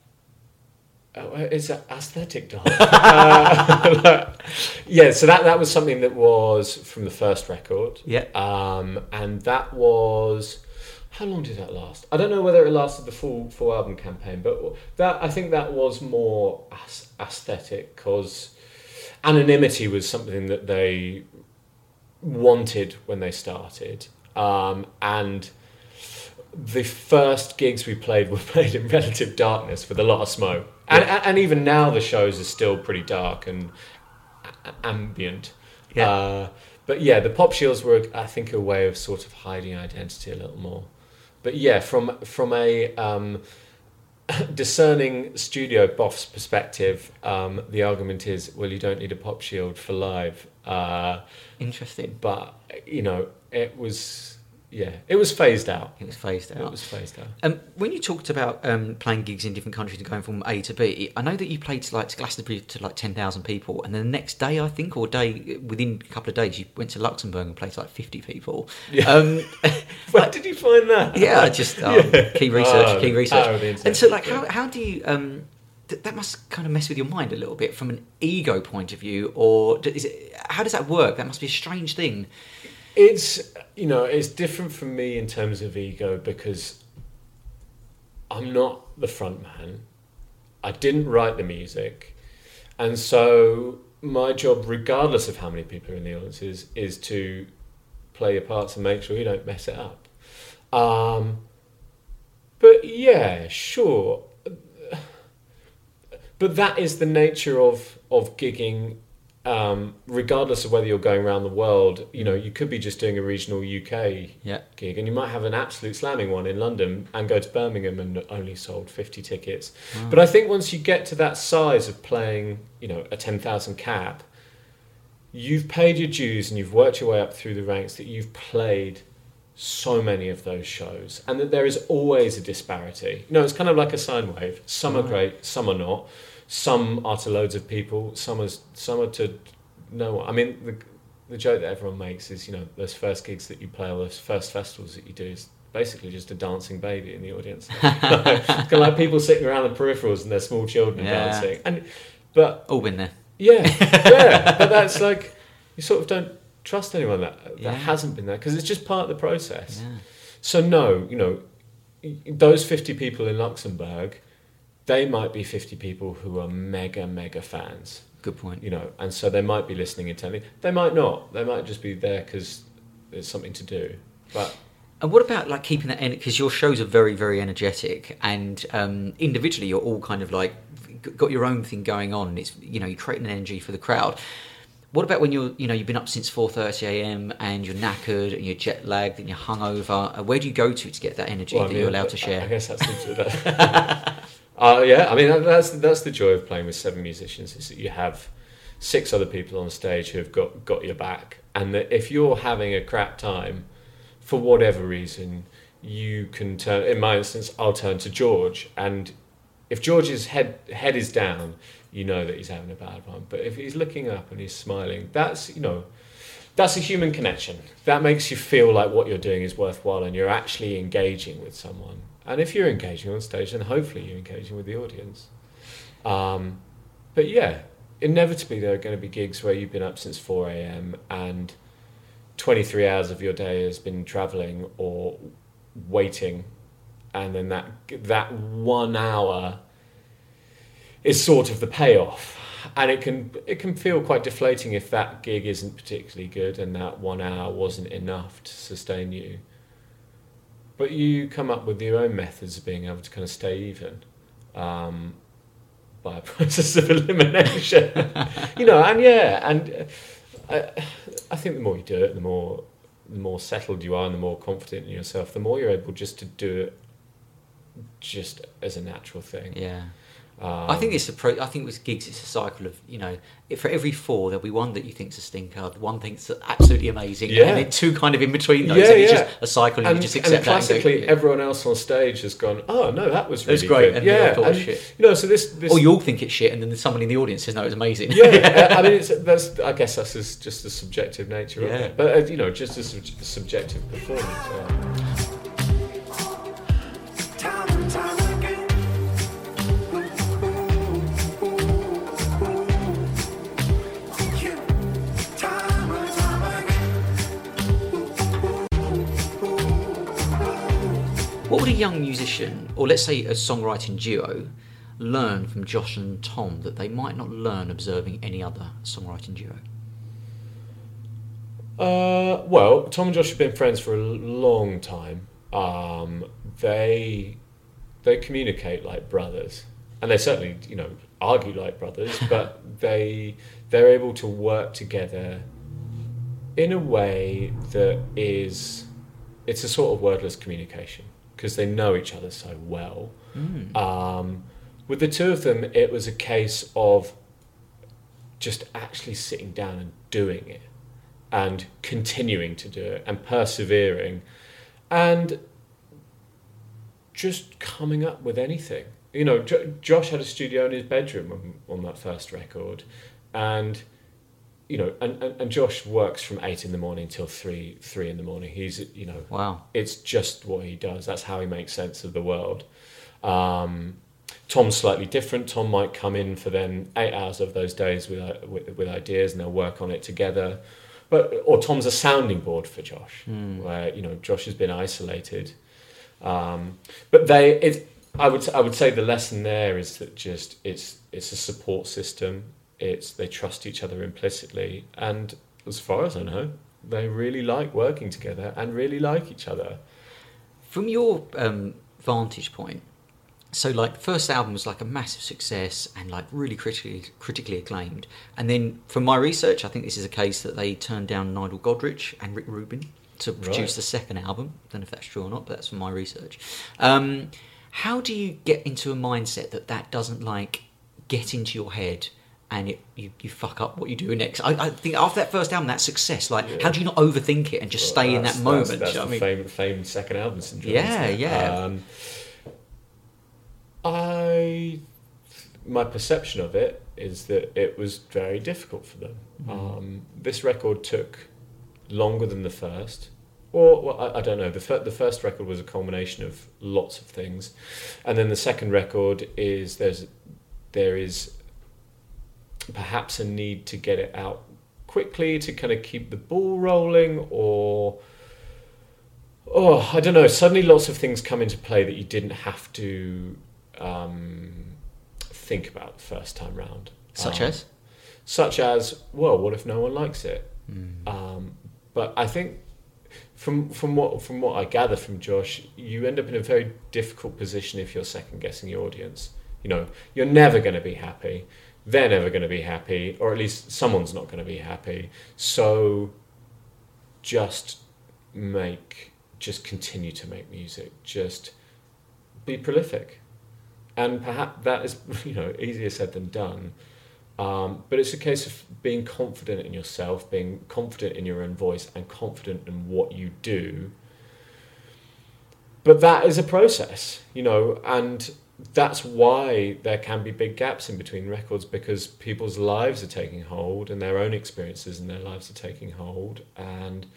[SPEAKER 3] oh, it's an aesthetic doll. uh, yeah, so that, that was something that was from the first record.
[SPEAKER 4] Yeah.
[SPEAKER 3] Um, and that was... How long did that last? I don't know whether it lasted the full full album campaign, but that I think that was more as- aesthetic because anonymity was something that they wanted when they started, um, and the first gigs we played were played in relative darkness with a lot of smoke, and
[SPEAKER 4] Yeah.
[SPEAKER 3] and even now the shows are still pretty dark and a- ambient.
[SPEAKER 4] Yeah.
[SPEAKER 3] Uh, but yeah, the pop shields were, I think, a way of sort of hiding identity a little more. But yeah, from from a um, discerning studio boff's perspective, um, the argument is, well, you don't need a pop shield for live. Uh,
[SPEAKER 4] Interesting.
[SPEAKER 3] but you know, it was yeah, it was phased out.
[SPEAKER 4] It was phased
[SPEAKER 3] It
[SPEAKER 4] out.
[SPEAKER 3] was phased out.
[SPEAKER 4] Um, when you talked about um, playing gigs in different countries and going from A to B, I know that you played to like to Glastonbury to like ten thousand people, and then the next day, I think, or day within a couple of days, you went to Luxembourg and played to like fifty people.
[SPEAKER 3] Yeah.
[SPEAKER 4] Um,
[SPEAKER 3] Where did you find that?
[SPEAKER 4] yeah, just um,
[SPEAKER 3] Yeah.
[SPEAKER 4] key research,
[SPEAKER 3] Oh,
[SPEAKER 4] key
[SPEAKER 3] the
[SPEAKER 4] research.
[SPEAKER 3] power of the internet.
[SPEAKER 4] And so, like, how how do you? Um, th- that must kind of mess with your mind a little bit from an ego point of view, or d- is it? How does that work? That must be a strange thing.
[SPEAKER 3] It's, you know, it's different from me in terms of ego because I'm not the front man. I didn't write the music. And so my job, regardless of how many people are in the audience, is, is to play your parts and make sure you don't mess it up. Um, but yeah, sure. But that is the nature of, of gigging. Um, regardless of whether you're going around the world, you know, you could be just doing a regional U K
[SPEAKER 4] Yeah.
[SPEAKER 3] gig, and you might have an absolute slamming one in London and go to Birmingham and only sold fifty tickets.
[SPEAKER 4] Wow.
[SPEAKER 3] But I think once you get to that size of playing, you know, a ten thousand cap, you've paid your dues and you've worked your way up through the ranks, that you've played so many of those shows, and that there is always a disparity. You know, it's kind of like a sine wave. Some are
[SPEAKER 4] Right.
[SPEAKER 3] great, some are not. Some are to loads of people, some are, some are to no one. I mean, the, the joke that everyone makes is, you know, those first gigs that you play, or those first festivals that you do, is basically just a dancing baby in the audience. It's kind of like people sitting around the peripherals and their small children
[SPEAKER 4] Yeah.
[SPEAKER 3] dancing. And But,
[SPEAKER 4] All been there.
[SPEAKER 3] yeah, yeah, but that's like, you sort of don't trust anyone that, that
[SPEAKER 4] Yeah.
[SPEAKER 3] hasn't been there, because it's just part of the process.
[SPEAKER 4] Yeah.
[SPEAKER 3] So no, you know, those fifty people in Luxembourg, they might be fifty people who are mega, mega fans,
[SPEAKER 4] Good point.
[SPEAKER 3] you know, and so they might be listening intently. They might not. They might just be there because there's something to do. But
[SPEAKER 4] And what about like keeping that energy? Because your shows are very, very energetic, and um, individually you're all kind of like g- got your own thing going on. And it's, you know, you're creating an energy for the crowd. What about when you're, you know, you've been up since four thirty a.m. and you're knackered and you're jet lagged and you're hungover? Uh, where do you go to to get that energy
[SPEAKER 3] well, I
[SPEAKER 4] that
[SPEAKER 3] mean,
[SPEAKER 4] you're allowed to
[SPEAKER 3] I-
[SPEAKER 4] share?
[SPEAKER 3] I guess that's the, that, uh, yeah. I mean, that- that's that's the joy of playing with seven musicians, is that you have six other people on stage who have got got your back, and that if you're having a crap time, for whatever reason, you can turn. In my instance, I'll turn to George, and if George's head head is down, you know that he's having a bad one. But if he's looking up and he's smiling, that's, you know, that's a human connection. That makes you feel like what you're doing is worthwhile and you're actually engaging with someone. And if you're engaging on stage, then hopefully you're engaging with the audience. Um, but yeah, inevitably there are going to be gigs where you've been up since four a.m. and twenty-three hours of your day has been travelling or waiting, and then that that one hour is sort of the payoff, and it can it can feel quite deflating if that gig isn't particularly good and that one hour wasn't enough to sustain you. but you come up with your own methods of being able to kind of stay even um, by a process of elimination. You know, and yeah, and uh, I, I think the more you do it, the more the more settled you are and the more confident in yourself, the more you're able just to do it just as a natural thing.
[SPEAKER 4] Yeah.
[SPEAKER 3] Um,
[SPEAKER 4] I think it's a pro. I think with gigs, it's a cycle of, you know, if for every four there'll be one that you think's a stinker, one think's absolutely amazing,
[SPEAKER 3] Yeah.
[SPEAKER 4] and then two kind of in between those.
[SPEAKER 3] Yeah,
[SPEAKER 4] and it's
[SPEAKER 3] yeah.
[SPEAKER 4] just a cycle, and,
[SPEAKER 3] and,
[SPEAKER 4] you just
[SPEAKER 3] and
[SPEAKER 4] accept
[SPEAKER 3] classically,
[SPEAKER 4] that. And go,
[SPEAKER 3] everyone else on stage has gone, "Oh no, that was
[SPEAKER 4] It
[SPEAKER 3] really
[SPEAKER 4] was great,"
[SPEAKER 3] good."
[SPEAKER 4] and
[SPEAKER 3] yeah,
[SPEAKER 4] they all thought it was
[SPEAKER 3] and,
[SPEAKER 4] shit.
[SPEAKER 3] you know, so this, this
[SPEAKER 4] or you all think it's shit, and then someone in the audience says, "No, it was amazing."
[SPEAKER 3] yeah, I mean, it's, that's I guess that's just, just the subjective nature of
[SPEAKER 4] Yeah.
[SPEAKER 3] it, but uh, you know, just a sub- subjective performance. Yeah.
[SPEAKER 2] Time and time again. Yeah. Time and time again.
[SPEAKER 4] What would a young musician, or let's say a songwriting duo, learn from Josh and Tom that they might not learn observing any other songwriting duo?
[SPEAKER 3] Uh, well, Tom and Josh have been friends for a long time. Um, they they communicate like brothers, and they certainly, you know, argue like brothers. But they they're able to work together in a way that is it's a sort of wordless communication because they know each other so well.
[SPEAKER 4] Mm.
[SPEAKER 3] Um, with the two of them, it was a case of just actually sitting down and doing it, and continuing to do it, and persevering, and just coming up with anything. You know, J- Josh had a studio in his bedroom on, on that first record, and you know, and, and, and Josh works from eight in the morning till three three in the morning. He's, you know,
[SPEAKER 4] Wow.
[SPEAKER 3] it's just what he does. That's how he makes sense of the world. Um, Tom's slightly different. Tom might come in for then eight hours of those days with, uh, with with ideas, and they'll work on it together. But or Tom's a sounding board for Josh,
[SPEAKER 4] Mm.
[SPEAKER 3] where you know Josh has been isolated. Um, but they, it, I would I would say the lesson there is that just it's it's a support system. It's they trust each other implicitly, and as far as I know, they really like working together and really like each other.
[SPEAKER 4] From your um, vantage point, so like the first album was like a massive success and like really critically critically acclaimed, and then from my research, I think this is a case that they turned down Nigel Godrich and Rick Rubin to produce
[SPEAKER 3] Right.
[SPEAKER 4] the second album. I don't know if that's true or not, but that's from my research. Um, how do you get into a mindset that that doesn't like get into your head and it, you, you fuck up what you do next? I, I think after that first album, that success, like
[SPEAKER 3] Yeah.
[SPEAKER 4] how do you not overthink it and just
[SPEAKER 3] Well,
[SPEAKER 4] stay in
[SPEAKER 3] that's-
[SPEAKER 4] that moment?
[SPEAKER 3] That's, that's
[SPEAKER 4] do you know
[SPEAKER 3] the
[SPEAKER 4] what I mean?
[SPEAKER 3] famed, famed second album syndrome.
[SPEAKER 4] Yeah,
[SPEAKER 3] isn't it?
[SPEAKER 4] yeah.
[SPEAKER 3] Um, I, my perception of it is that it was very difficult for them.
[SPEAKER 4] Mm.
[SPEAKER 3] Um, this record took longer than the first, or well, I, I don't know. The fir- the first record was a culmination of lots of things, and then the second record is there's there is perhaps a need to get it out quickly to kind of keep the ball rolling, or oh, I don't know. Suddenly, lots of things come into play that you didn't have to um, think about the first time round.
[SPEAKER 4] Such
[SPEAKER 3] Um,
[SPEAKER 4] as?
[SPEAKER 3] Such as, well, what if no one likes it?
[SPEAKER 4] Mm.
[SPEAKER 3] Um, but I think from from what from what I gather from Josh, you end up in a very difficult position if you're second guessing your audience. You know, you're never going to be happy. They're never going to be happy, or at least someone's not going to be happy. So just make, just continue to make music. Just be prolific. And perhaps that is, you know, easier said than done. Um, but it's a case of being confident in yourself, being confident in your own voice, and confident in what you do. But that is a process, you know, and that's why there can be big gaps in between records, because people's lives are taking hold and their own experiences in their lives are taking hold, and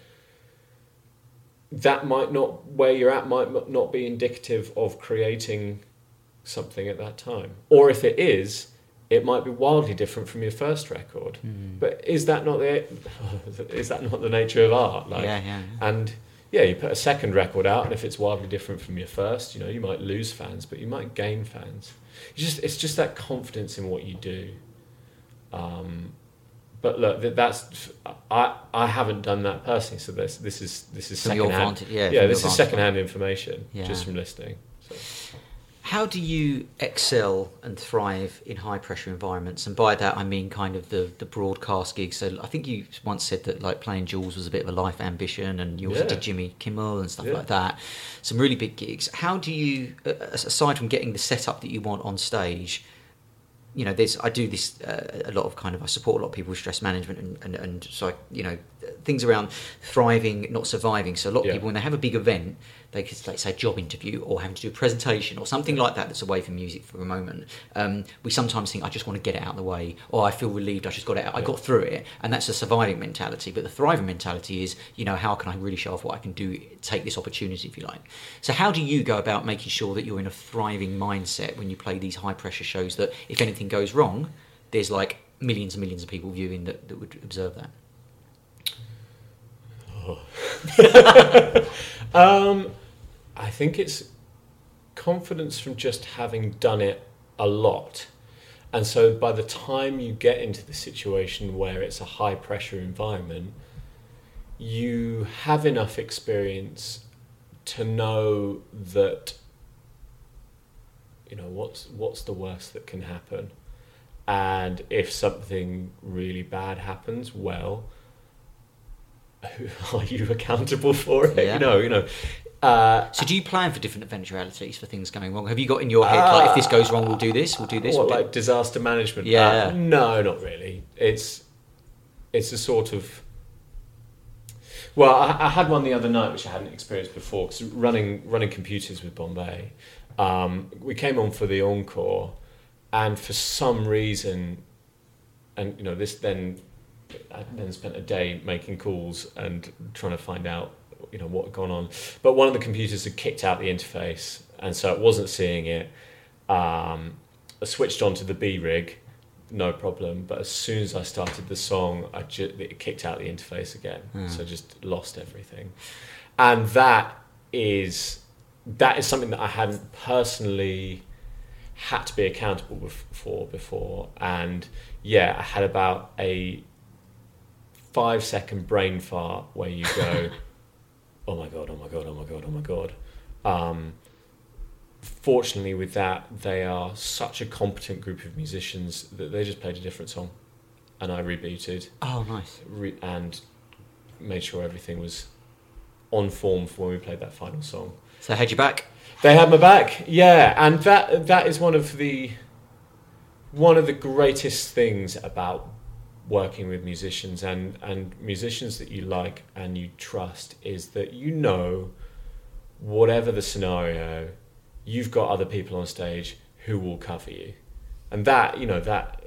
[SPEAKER 3] that might not, where you're at might not be indicative of creating something at that time. Or if it is, it might be wildly different from your first record.
[SPEAKER 4] Mm.
[SPEAKER 3] But is that not the is that not the nature of art? Like,
[SPEAKER 4] yeah, yeah.
[SPEAKER 3] and yeah, you put a second record out, and if it's wildly different from your first, you know, you might lose fans, but you might gain fans. You just it's just that confidence in what you do, um, but look, that- that's I I haven't done that personally, so this this is this is
[SPEAKER 4] From your
[SPEAKER 3] secondhand.
[SPEAKER 4] vantage- yeah,
[SPEAKER 3] yeah,
[SPEAKER 4] from your
[SPEAKER 3] this is
[SPEAKER 4] vantage
[SPEAKER 3] secondhand information
[SPEAKER 4] Yeah.
[SPEAKER 3] just from listening. So.
[SPEAKER 4] How do you excel and thrive in high pressure environments? And by that I mean kind of the, the broadcast gigs. So I think you once said that like playing Jules was a bit of a life ambition, and you also
[SPEAKER 3] Yeah.
[SPEAKER 4] did Jimmy Kimmel and stuff
[SPEAKER 3] Yeah.
[SPEAKER 4] like that. Some really big gigs. How do you, uh, aside from getting the setup that you want on stage, you know, there's I do this uh, a lot of kind of I support a lot of people with stress management and, and, and so I, you know, things around thriving, not surviving. So a lot of
[SPEAKER 3] Yeah.
[SPEAKER 4] people when they have a big event, they could like say job interview or having to do a presentation or something like that that's away from music for a moment. Um, we sometimes think I just want to get it out of the way, or I feel relieved I just got it out. I
[SPEAKER 3] Yeah.
[SPEAKER 4] got through it, and that's a surviving mentality. But the thriving mentality is, you know, how can I really show off what I can do, take this opportunity if you like. So how do you go about making sure that you're in a thriving mindset when you play these high pressure shows that if anything goes wrong, there's like millions and millions of people viewing that, that would observe that?
[SPEAKER 3] um, I think it's confidence from just having done it a lot. And so by the time you get into the situation where it's a high pressure environment, you have enough experience to know that, you know, what's what's the worst that can happen. And if something really bad happens, well, are you accountable for it?
[SPEAKER 4] Yeah.
[SPEAKER 3] You know, you know. Uh,
[SPEAKER 4] So do you plan for different eventualities for things going wrong? Have you got in your head, like, if this goes wrong, we'll do this, we'll do this?
[SPEAKER 3] What,
[SPEAKER 4] we'll do...
[SPEAKER 3] like disaster management?
[SPEAKER 4] Yeah.
[SPEAKER 3] Uh, no, not really. It's it's a sort of. Well, I, I had one the other night which I hadn't experienced before, because running running computers with Bombay, um, we came on for the encore, and for some reason, and you know this then, I then spent a day making calls and trying to find out, you know, what had gone on. But one of the computers had kicked out the interface, and so it wasn't seeing it. Um, I switched on to the B rig, no problem. But as soon as I started the song, I ju- it kicked out the interface again.
[SPEAKER 4] Mm.
[SPEAKER 3] So I just lost everything. And that is that is something that I hadn't personally had to be accountable for before. And yeah, I had about a five second brain fart where you go, oh my god, oh my god, oh my god, oh my god. Um, fortunately with that, they are such a competent group of musicians that they just played a different song, and I rebooted
[SPEAKER 4] Oh, nice.
[SPEAKER 3] re- and made sure everything was on form for when we played that final song.
[SPEAKER 4] So had you back?
[SPEAKER 3] They had my back, yeah, and that that is one of the one of the greatest things about working with musicians and, and musicians that you like and you trust, is that you know, whatever the scenario, you've got other people on stage who will cover you, and that, you know, that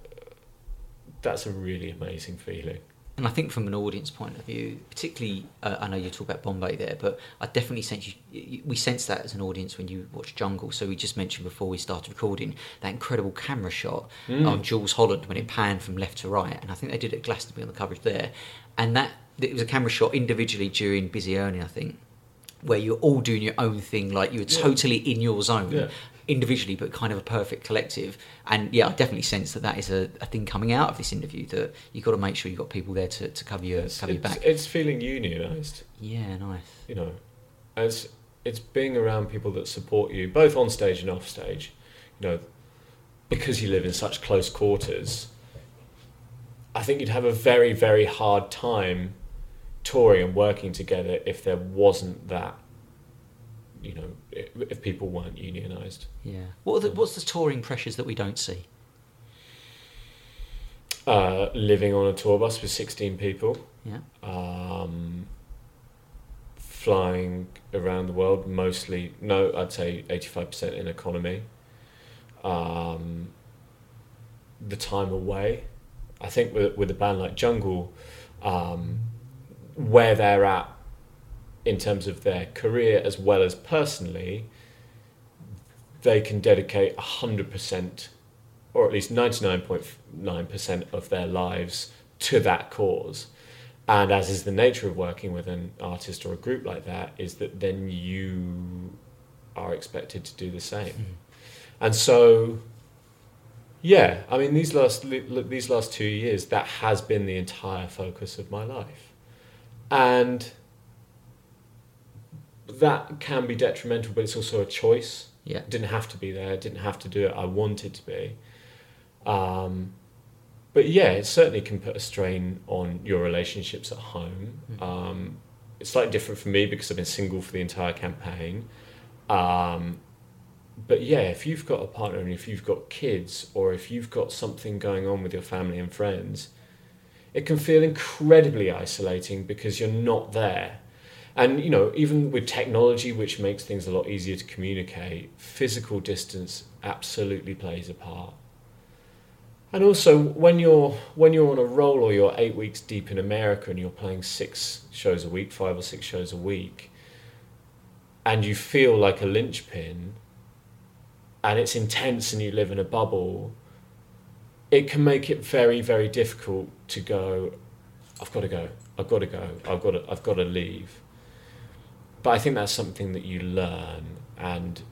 [SPEAKER 3] that's a really amazing feeling.
[SPEAKER 4] And I think from an audience point of view, particularly, uh, I know you talk about Bombay there, but I definitely sense you, you, we sense that as an audience when you watch Jungle. So we just mentioned before we started recording that incredible camera shot
[SPEAKER 3] Mm.
[SPEAKER 4] on Jules Holland when it panned from left to right, and I think they did it at Glastonbury on the coverage there, and that it was a camera shot individually during Busy Earning, I think, where you're all doing your own thing, like you were
[SPEAKER 3] Yeah.
[SPEAKER 4] totally in your zone.
[SPEAKER 3] Yeah.
[SPEAKER 4] Individually, but kind of a perfect collective. And yeah, I definitely sense that that is a, a thing coming out of this interview, that you've got to make sure you've got people there to, to cover your
[SPEAKER 3] It's,
[SPEAKER 4] cover your
[SPEAKER 3] it's,
[SPEAKER 4] back.
[SPEAKER 3] it's feeling unionised,
[SPEAKER 4] Yeah, nice.
[SPEAKER 3] you know. It's it's being around people that support you, both on stage and off stage, you know, because you live in such close quarters. I think you'd have a very, very hard time touring and working together if there wasn't that, you know, if, if people weren't unionised.
[SPEAKER 4] Yeah. What are the, what's the touring pressures that we don't see?
[SPEAKER 3] Uh, living on a tour bus with sixteen people,
[SPEAKER 4] Yeah.
[SPEAKER 3] um, flying around the world, mostly, no, I'd say eighty-five percent in economy. Um, the time away, I think with, with a band like Jungle, um, where they're at in terms of their career as well as personally, they can dedicate one hundred percent or at least ninety-nine point nine percent of their lives to that cause. And as is the nature of working with an artist or a group like that, is that then you are expected to do the same.
[SPEAKER 4] Mm.
[SPEAKER 3] And so Yeah, I mean these last these last two years, that has been the entire focus of my life, and that can be detrimental, but it's also a choice.
[SPEAKER 4] Yeah.
[SPEAKER 3] It didn't have to be there. Didn't have to do it. I wanted to be. Um, but yeah, it certainly can put a strain on your relationships at home.
[SPEAKER 4] Mm.
[SPEAKER 3] Um, it's slightly different for me because I've been single for the entire campaign. Um, but yeah, if you've got a partner and if you've got kids or if you've got something going on with your family and friends, it can feel incredibly isolating because you're not there. And, you know, even with technology, which makes things a lot easier to communicate, physical distance absolutely plays a part. And also, when you're when you're on a roll or you're eight weeks deep in America and you're playing six shows a week, five or six shows a week, and you feel like a linchpin, and it's intense and you live in a bubble, it can make it very, very difficult to go, I've got to go, I've got to go, I've got to, I've got to leave. But I think that's something that you learn, and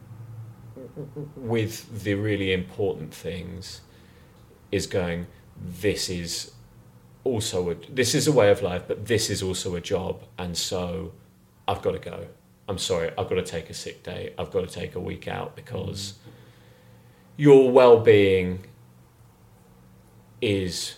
[SPEAKER 3] with the really important things is going, this is also a, this is a way of life, but this is also a job, and so I've got to go. I'm sorry, I've got to take a sick day, I've got to take a week out because mm. your well-being is,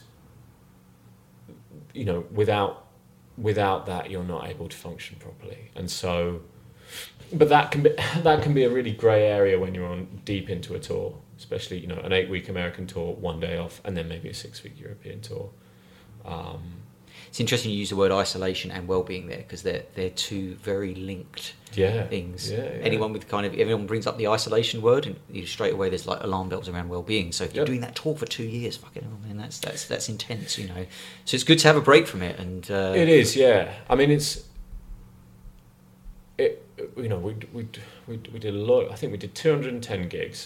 [SPEAKER 3] you know, without without that you're not able to function properly. And so, but that can be that can be a really grey area when you're on deep into a tour, especially, you know, an eight week American tour, one day off, and then maybe a six week European tour. Um,
[SPEAKER 4] it's interesting you use the word isolation and well-being there, because they're they're two very linked
[SPEAKER 3] yeah,
[SPEAKER 4] things.
[SPEAKER 3] Yeah, yeah.
[SPEAKER 4] Anyone with kind of everyone brings up the isolation word, and you straight away there's like alarm bells around well-being. So if you're
[SPEAKER 3] yep.
[SPEAKER 4] doing that tour for two years, fucking hell, man, that's that's that's intense, you know. So it's good to have a break from it. And uh,
[SPEAKER 3] it is, yeah. I mean, it's it. You know, we we we we did a lot. I think we did two hundred ten gigs.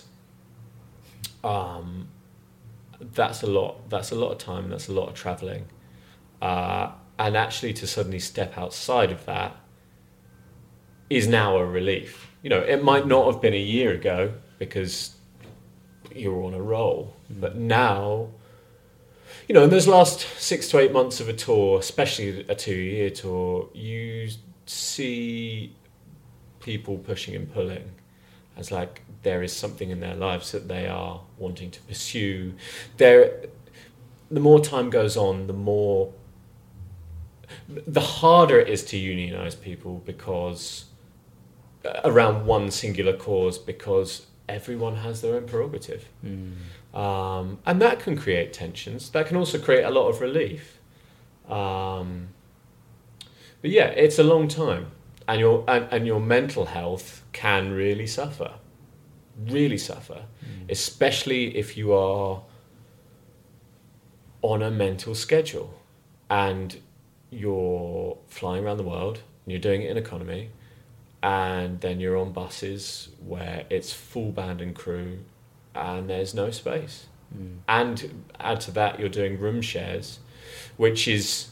[SPEAKER 3] Um, that's a lot. That's a lot of time. That's a lot of traveling. Uh, and actually to suddenly step outside of that is now a relief. You know, it might not have been a year ago because you were on a roll, but now, you know, in those last six to eight months of a tour, especially a two-year tour, you see people pushing and pulling as like there is something in their lives that they are wanting to pursue. There, the more time goes on, the more the harder it is to unionize people because around one singular cause, because everyone has their own prerogative. Mm. Um, and that can create tensions. That can also create a lot of relief. Um, but yeah, it's a long time, and your and, and your mental health can really suffer, really suffer, mm. especially if you are on a mental schedule and you're flying around the world and you're doing it in economy, and then you're on buses where it's full band and crew and there's no space. Mm. And add to that, you're doing room shares, which is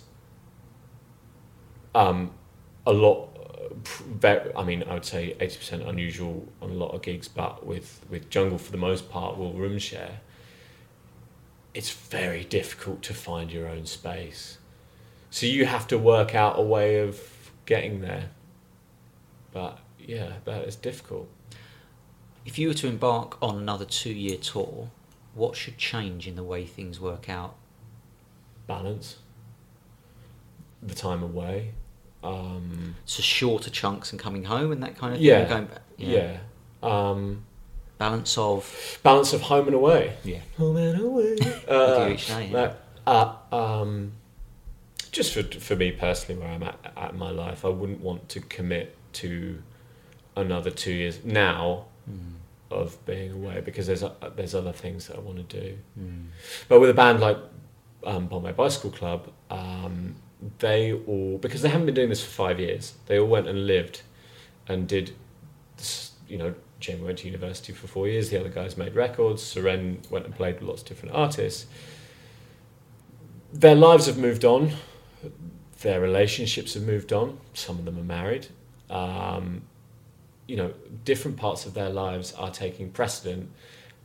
[SPEAKER 3] um, a lot, very, I mean, I would say eighty percent unusual on a lot of gigs, but with, with Jungle, for the most part, we'll room share. It's very difficult to find your own space. So you have to work out a way of getting there. But yeah, that is difficult.
[SPEAKER 4] If you were to embark on another two-year tour, what should change in the way things work out?
[SPEAKER 3] Balance. The time away. Um,
[SPEAKER 4] so shorter chunks and coming home and that kind of
[SPEAKER 3] yeah,
[SPEAKER 4] thing? Going back,
[SPEAKER 3] yeah. yeah. Um,
[SPEAKER 4] balance of...
[SPEAKER 3] Balance of home and away.
[SPEAKER 4] Yeah.
[SPEAKER 3] Home and away.
[SPEAKER 4] uh, each day, yeah.
[SPEAKER 3] That, uh, um, just for for me personally, where I'm at, at in my life, I wouldn't want to commit to another two years now mm. of being away, because there's uh, there's other things that I want to do. Mm. But with a band like um, Bombay Bicycle Club, um, they all, because they haven't been doing this for five years, they all went and lived and did, this, you know, Jamie went to university for four years, the other guys made records, Seren went and played with lots of different artists. Their lives have moved on, their relationships have moved on, some of them are married. Um, you know, different parts of their lives are taking precedent,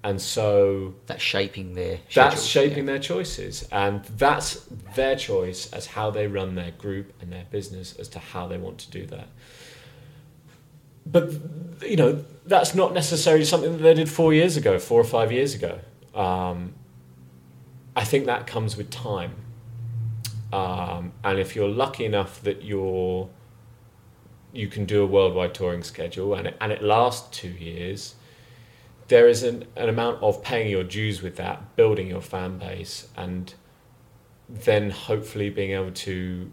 [SPEAKER 3] and so
[SPEAKER 4] That's shaping their
[SPEAKER 3] that's
[SPEAKER 4] schedules,
[SPEAKER 3] shaping
[SPEAKER 4] yeah.
[SPEAKER 3] their choices, and that's their choice as how they run their group and their business as to how they want to do that. But you know, that's not necessarily something that they did four years ago, four or five years ago. Um, I think that comes with time, um, and if you're lucky enough that you're you can do a worldwide touring schedule and it, and it lasts two years, there is an, an amount of paying your dues with that, building your fan base, and then hopefully being able to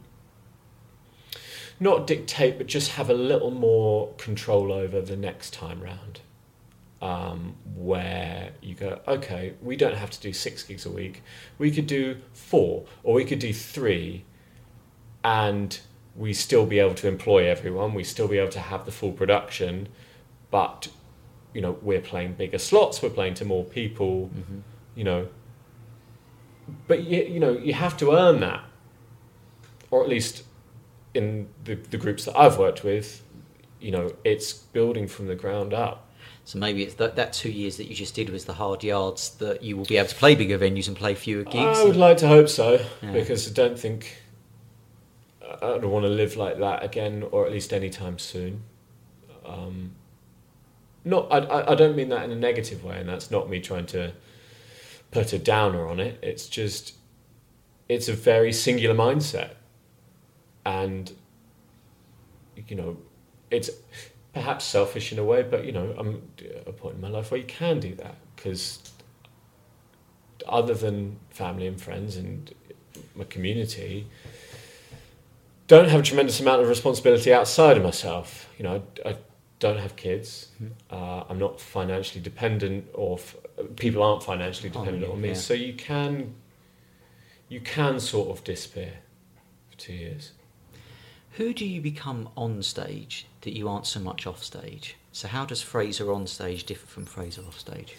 [SPEAKER 3] not dictate, but just have a little more control over the next time round, um, where you go, okay, we don't have to do six gigs a week. We could do four, or we could do three, and we still be able to employ everyone. We still be able to have the full production, but you know, we're playing bigger slots. We're playing to more people. Mm-hmm. You know, but you, you know, you have to earn that, or at least in the, the groups that I've worked with, you know, it's building from the ground up.
[SPEAKER 4] So maybe it's that, that two years that you just did was the hard yards that you will be able to play bigger venues and play fewer gigs.
[SPEAKER 3] I would like to hope so,
[SPEAKER 4] Yeah.
[SPEAKER 3] because I don't think I don't want to live like that again, or at least anytime soon. Um, not, I, I don't mean that in a negative way, and that's not me trying to put a downer on it. It's just, it's a very singular mindset. And, you know, it's perhaps selfish in a way, but, you know, I'm at a point in my life where you can do that, because other than family and friends and my community, don't have a tremendous amount of responsibility outside of myself. You know, I, I don't have kids. Mm-hmm. Uh, I'm not financially dependent, or f- people aren't financially dependent
[SPEAKER 4] on,
[SPEAKER 3] on me.
[SPEAKER 4] yeah.
[SPEAKER 3] So you can, you can sort of disappear for two years.
[SPEAKER 4] Who do you become on stage that you aren't so much off stage? So how does Fraser on stage differ from Fraser off stage?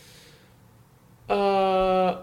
[SPEAKER 3] Uh,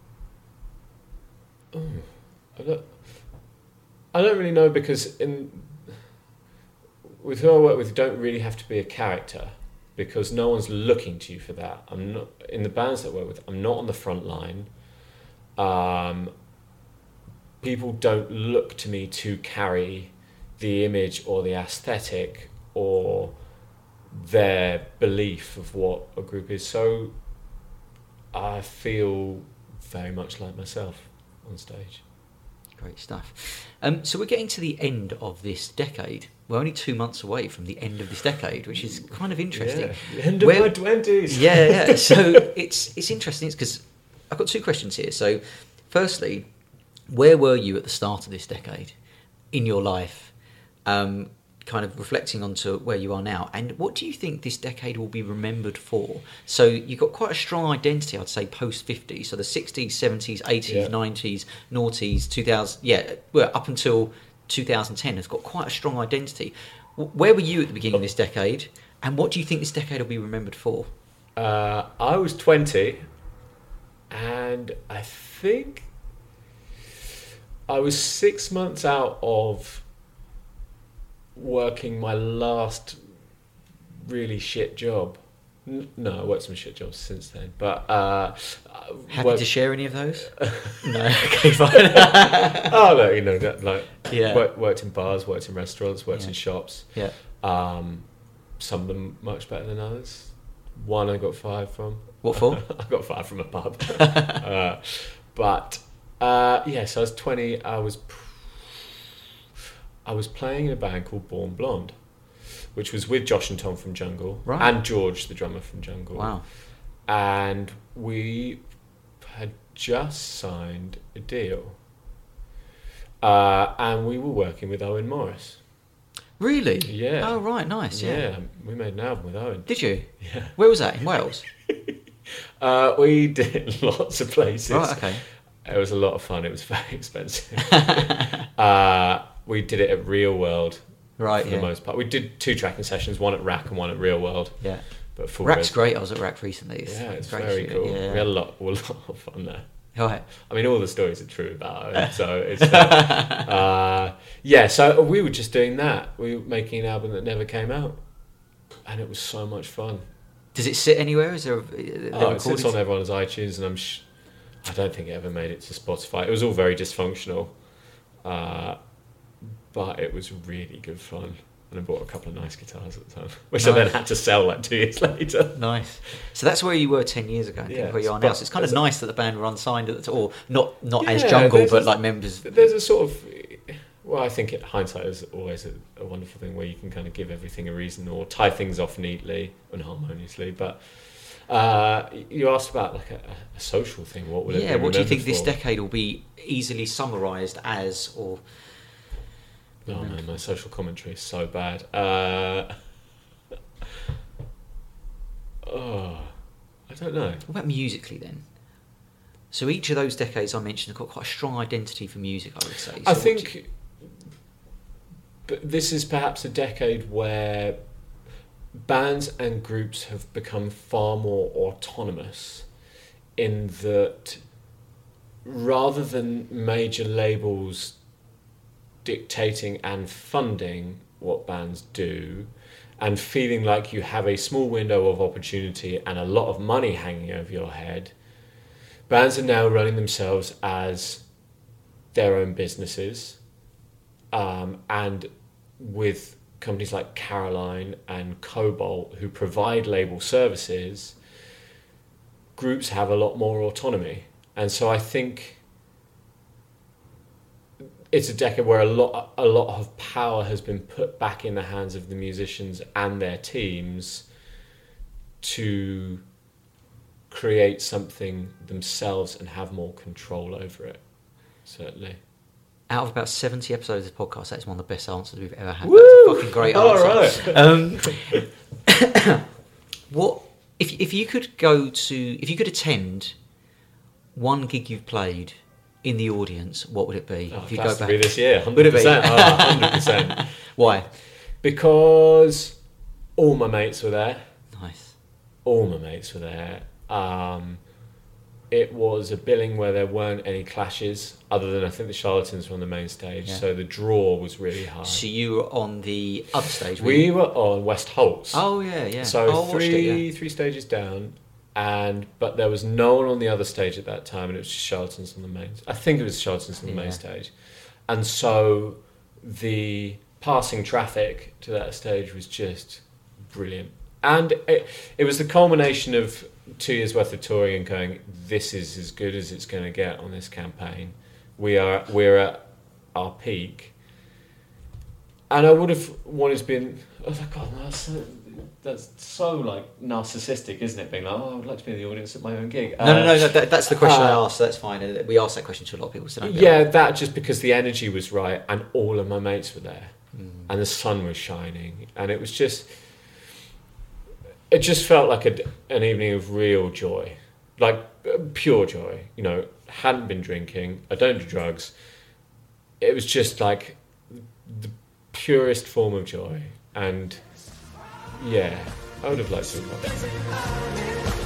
[SPEAKER 3] oh, I don't. I don't really know, because in with who I work with, you don't really have to be a character, because no one's looking to you for that. I'm not in the bands that I work with. I'm not on the front line. Um, people don't look to me to carry the image or the aesthetic or their belief of what a group is. So I feel very much like myself on stage.
[SPEAKER 4] Great stuff. Um, so we're getting to the end of this decade. We're only two months away from the end of this decade, which is kind of interesting.
[SPEAKER 3] Yeah, the end of
[SPEAKER 4] Where-
[SPEAKER 3] my twenties.
[SPEAKER 4] Yeah, yeah. So it's it's interesting. It's because I've got two questions here. So, firstly, where were you at the start of this decade in your life? Um, kind of reflecting onto where you are now, and what do you think this decade will be remembered for? So you've got quite a strong identity, I'd say, post fifty. So the sixties, seventies, eighties,
[SPEAKER 3] Yeah.
[SPEAKER 4] nineties, noughties, two thousand, yeah, well, up until two thousand ten has got quite a strong identity. W- Where were you at the beginning of this decade, and what do you think this decade will be remembered for?
[SPEAKER 3] Uh, I was twenty, and I think I was six months out of working my last really shit job. N- No, I worked some shit jobs since then, but uh,
[SPEAKER 4] Happy
[SPEAKER 3] worked-
[SPEAKER 4] to share any of those? No, okay, fine.
[SPEAKER 3] oh no, you know, that, like
[SPEAKER 4] Yeah.
[SPEAKER 3] worked, worked in bars, worked in restaurants, worked
[SPEAKER 4] Yeah.
[SPEAKER 3] in shops.
[SPEAKER 4] Yeah.
[SPEAKER 3] Um, some of them much better than others. One I got fired from.
[SPEAKER 4] What for?
[SPEAKER 3] I got fired from a pub. uh, but uh, yes, yeah, so I was twenty. I was I was playing in a band called Born Blonde, which was with Josh and Tom from Jungle,
[SPEAKER 4] Right.
[SPEAKER 3] and George, the drummer from Jungle.
[SPEAKER 4] Wow.
[SPEAKER 3] And we had just signed a deal, uh, and we were working with Owen Morris.
[SPEAKER 4] Really?
[SPEAKER 3] Yeah.
[SPEAKER 4] Oh, right, nice. Yeah.
[SPEAKER 3] Yeah, we made an album with Owen.
[SPEAKER 4] Did you?
[SPEAKER 3] Yeah.
[SPEAKER 4] Where was that? In Wales?
[SPEAKER 3] Uh, we did lots of places.
[SPEAKER 4] Right, okay.
[SPEAKER 3] It was a lot of fun. It was very expensive. uh, we did it at Real World
[SPEAKER 4] Right,
[SPEAKER 3] for
[SPEAKER 4] yeah.
[SPEAKER 3] the most part. We did two tracking sessions, one at Rack and one at Real World.
[SPEAKER 4] Yeah.
[SPEAKER 3] But full
[SPEAKER 4] Rack's
[SPEAKER 3] res-
[SPEAKER 4] great. I was at Rack recently. It's
[SPEAKER 3] Yeah, it's
[SPEAKER 4] great
[SPEAKER 3] very
[SPEAKER 4] shooting,
[SPEAKER 3] cool.
[SPEAKER 4] Yeah.
[SPEAKER 3] We had a lot, a lot of fun there.
[SPEAKER 4] Right.
[SPEAKER 3] I mean, all the stories are true about it. So it's uh, uh, yeah. So we were just doing that. We were making an album that never came out, and it was so much fun.
[SPEAKER 4] Does it sit anywhere? Is there? A, there
[SPEAKER 3] Oh, it sits
[SPEAKER 4] recordings?
[SPEAKER 3] on everyone's iTunes, and I'm. Sh- I don't think it ever made it to Spotify. It was all very dysfunctional, uh, but it was really good fun. And I bought a couple of nice guitars at the time, which I then
[SPEAKER 4] Nice.
[SPEAKER 3] had to sell like two years later.
[SPEAKER 4] Nice. So that's where you were ten years ago. I think,
[SPEAKER 3] Yeah,
[SPEAKER 4] where you are
[SPEAKER 3] but
[SPEAKER 4] now. So it's kind of
[SPEAKER 3] there's a-
[SPEAKER 4] nice that the band were unsigned at the t- or not not as
[SPEAKER 3] Yeah,
[SPEAKER 4] Jungle,
[SPEAKER 3] there's
[SPEAKER 4] but
[SPEAKER 3] a-
[SPEAKER 4] like members.
[SPEAKER 3] There's a sort of, well, I think it, hindsight is always a, a wonderful thing where you can kind of give everything a reason or tie things off neatly and harmoniously. But uh, you asked about like a, a social thing. What will it
[SPEAKER 4] Yeah.
[SPEAKER 3] be
[SPEAKER 4] What do you think
[SPEAKER 3] remembered
[SPEAKER 4] this
[SPEAKER 3] for?
[SPEAKER 4] decade will be easily summarised as? Or
[SPEAKER 3] Oh man, my social commentary is so bad. Uh, oh, I don't know.
[SPEAKER 4] what about musically then? So each of those decades I mentioned have got quite a strong identity for music, I would say. So
[SPEAKER 3] I
[SPEAKER 4] what do you-
[SPEAKER 3] think but this is perhaps a decade where bands and groups have become far more autonomous in that rather than major labels dictating and funding what bands do and feeling like you have a small window of opportunity and a lot of money hanging over your head, bands are now running themselves as their own businesses, um, and with companies like Caroline and Cobalt who provide label services, groups have a lot more autonomy. And so I think it's a decade where a lot a lot of power has been put back in the hands of the musicians and their teams to create something themselves and have more control over it, certainly.
[SPEAKER 4] out of about seventy episodes of the podcast, that's one of the best answers we've ever had.
[SPEAKER 3] Woo!
[SPEAKER 4] That's a fucking great
[SPEAKER 3] All
[SPEAKER 4] answer.
[SPEAKER 3] right.
[SPEAKER 4] Um, what if if you could go to if you could attend one gig you've played in the audience, what would it be?
[SPEAKER 3] Oh,
[SPEAKER 4] if you
[SPEAKER 3] it has
[SPEAKER 4] go
[SPEAKER 3] to
[SPEAKER 4] back,
[SPEAKER 3] be this year,
[SPEAKER 4] Would it be?
[SPEAKER 3] one hundred percent. Oh, one hundred percent.
[SPEAKER 4] why?
[SPEAKER 3] Because all my mates were there.
[SPEAKER 4] Nice.
[SPEAKER 3] All my mates were there. Um, it was a billing where there weren't any clashes, other than I think the Charlatans were on the main stage,
[SPEAKER 4] Yeah.
[SPEAKER 3] so the draw was really high.
[SPEAKER 4] So you were on the other stage. were
[SPEAKER 3] We
[SPEAKER 4] you?
[SPEAKER 3] were on West Holt's.
[SPEAKER 4] Oh yeah, yeah.
[SPEAKER 3] So
[SPEAKER 4] oh, I watched
[SPEAKER 3] three
[SPEAKER 4] it, yeah.
[SPEAKER 3] three stages down, and but there was no one on the other stage at that time, and it was just Charlatans on the main. I think it was Charlatans on the
[SPEAKER 4] Yeah.
[SPEAKER 3] main stage, and so the passing traffic to that stage was just brilliant, and it, it was the culmination of two years worth of touring and going, this is as good as it's going to get on this campaign. We are we're at our peak, and I would have wanted to be in. I was like, God, that's so, that's so like narcissistic, isn't it? Being like, oh, I would like to be in the audience at my own gig.
[SPEAKER 4] No, no, no, no. That, that's the question I
[SPEAKER 3] uh,
[SPEAKER 4] asked. So that's fine. And we asked that question to a lot of people. So don't be
[SPEAKER 3] Yeah, that just because the energy was right and all of my mates were there
[SPEAKER 4] Mm.
[SPEAKER 3] and the sun was shining and it was just, it just felt like a, an evening of real joy, like uh, pure joy. You know, hadn't been drinking, I don't do drugs. It was just like the purest form of joy, and yeah, I would have liked to have got that.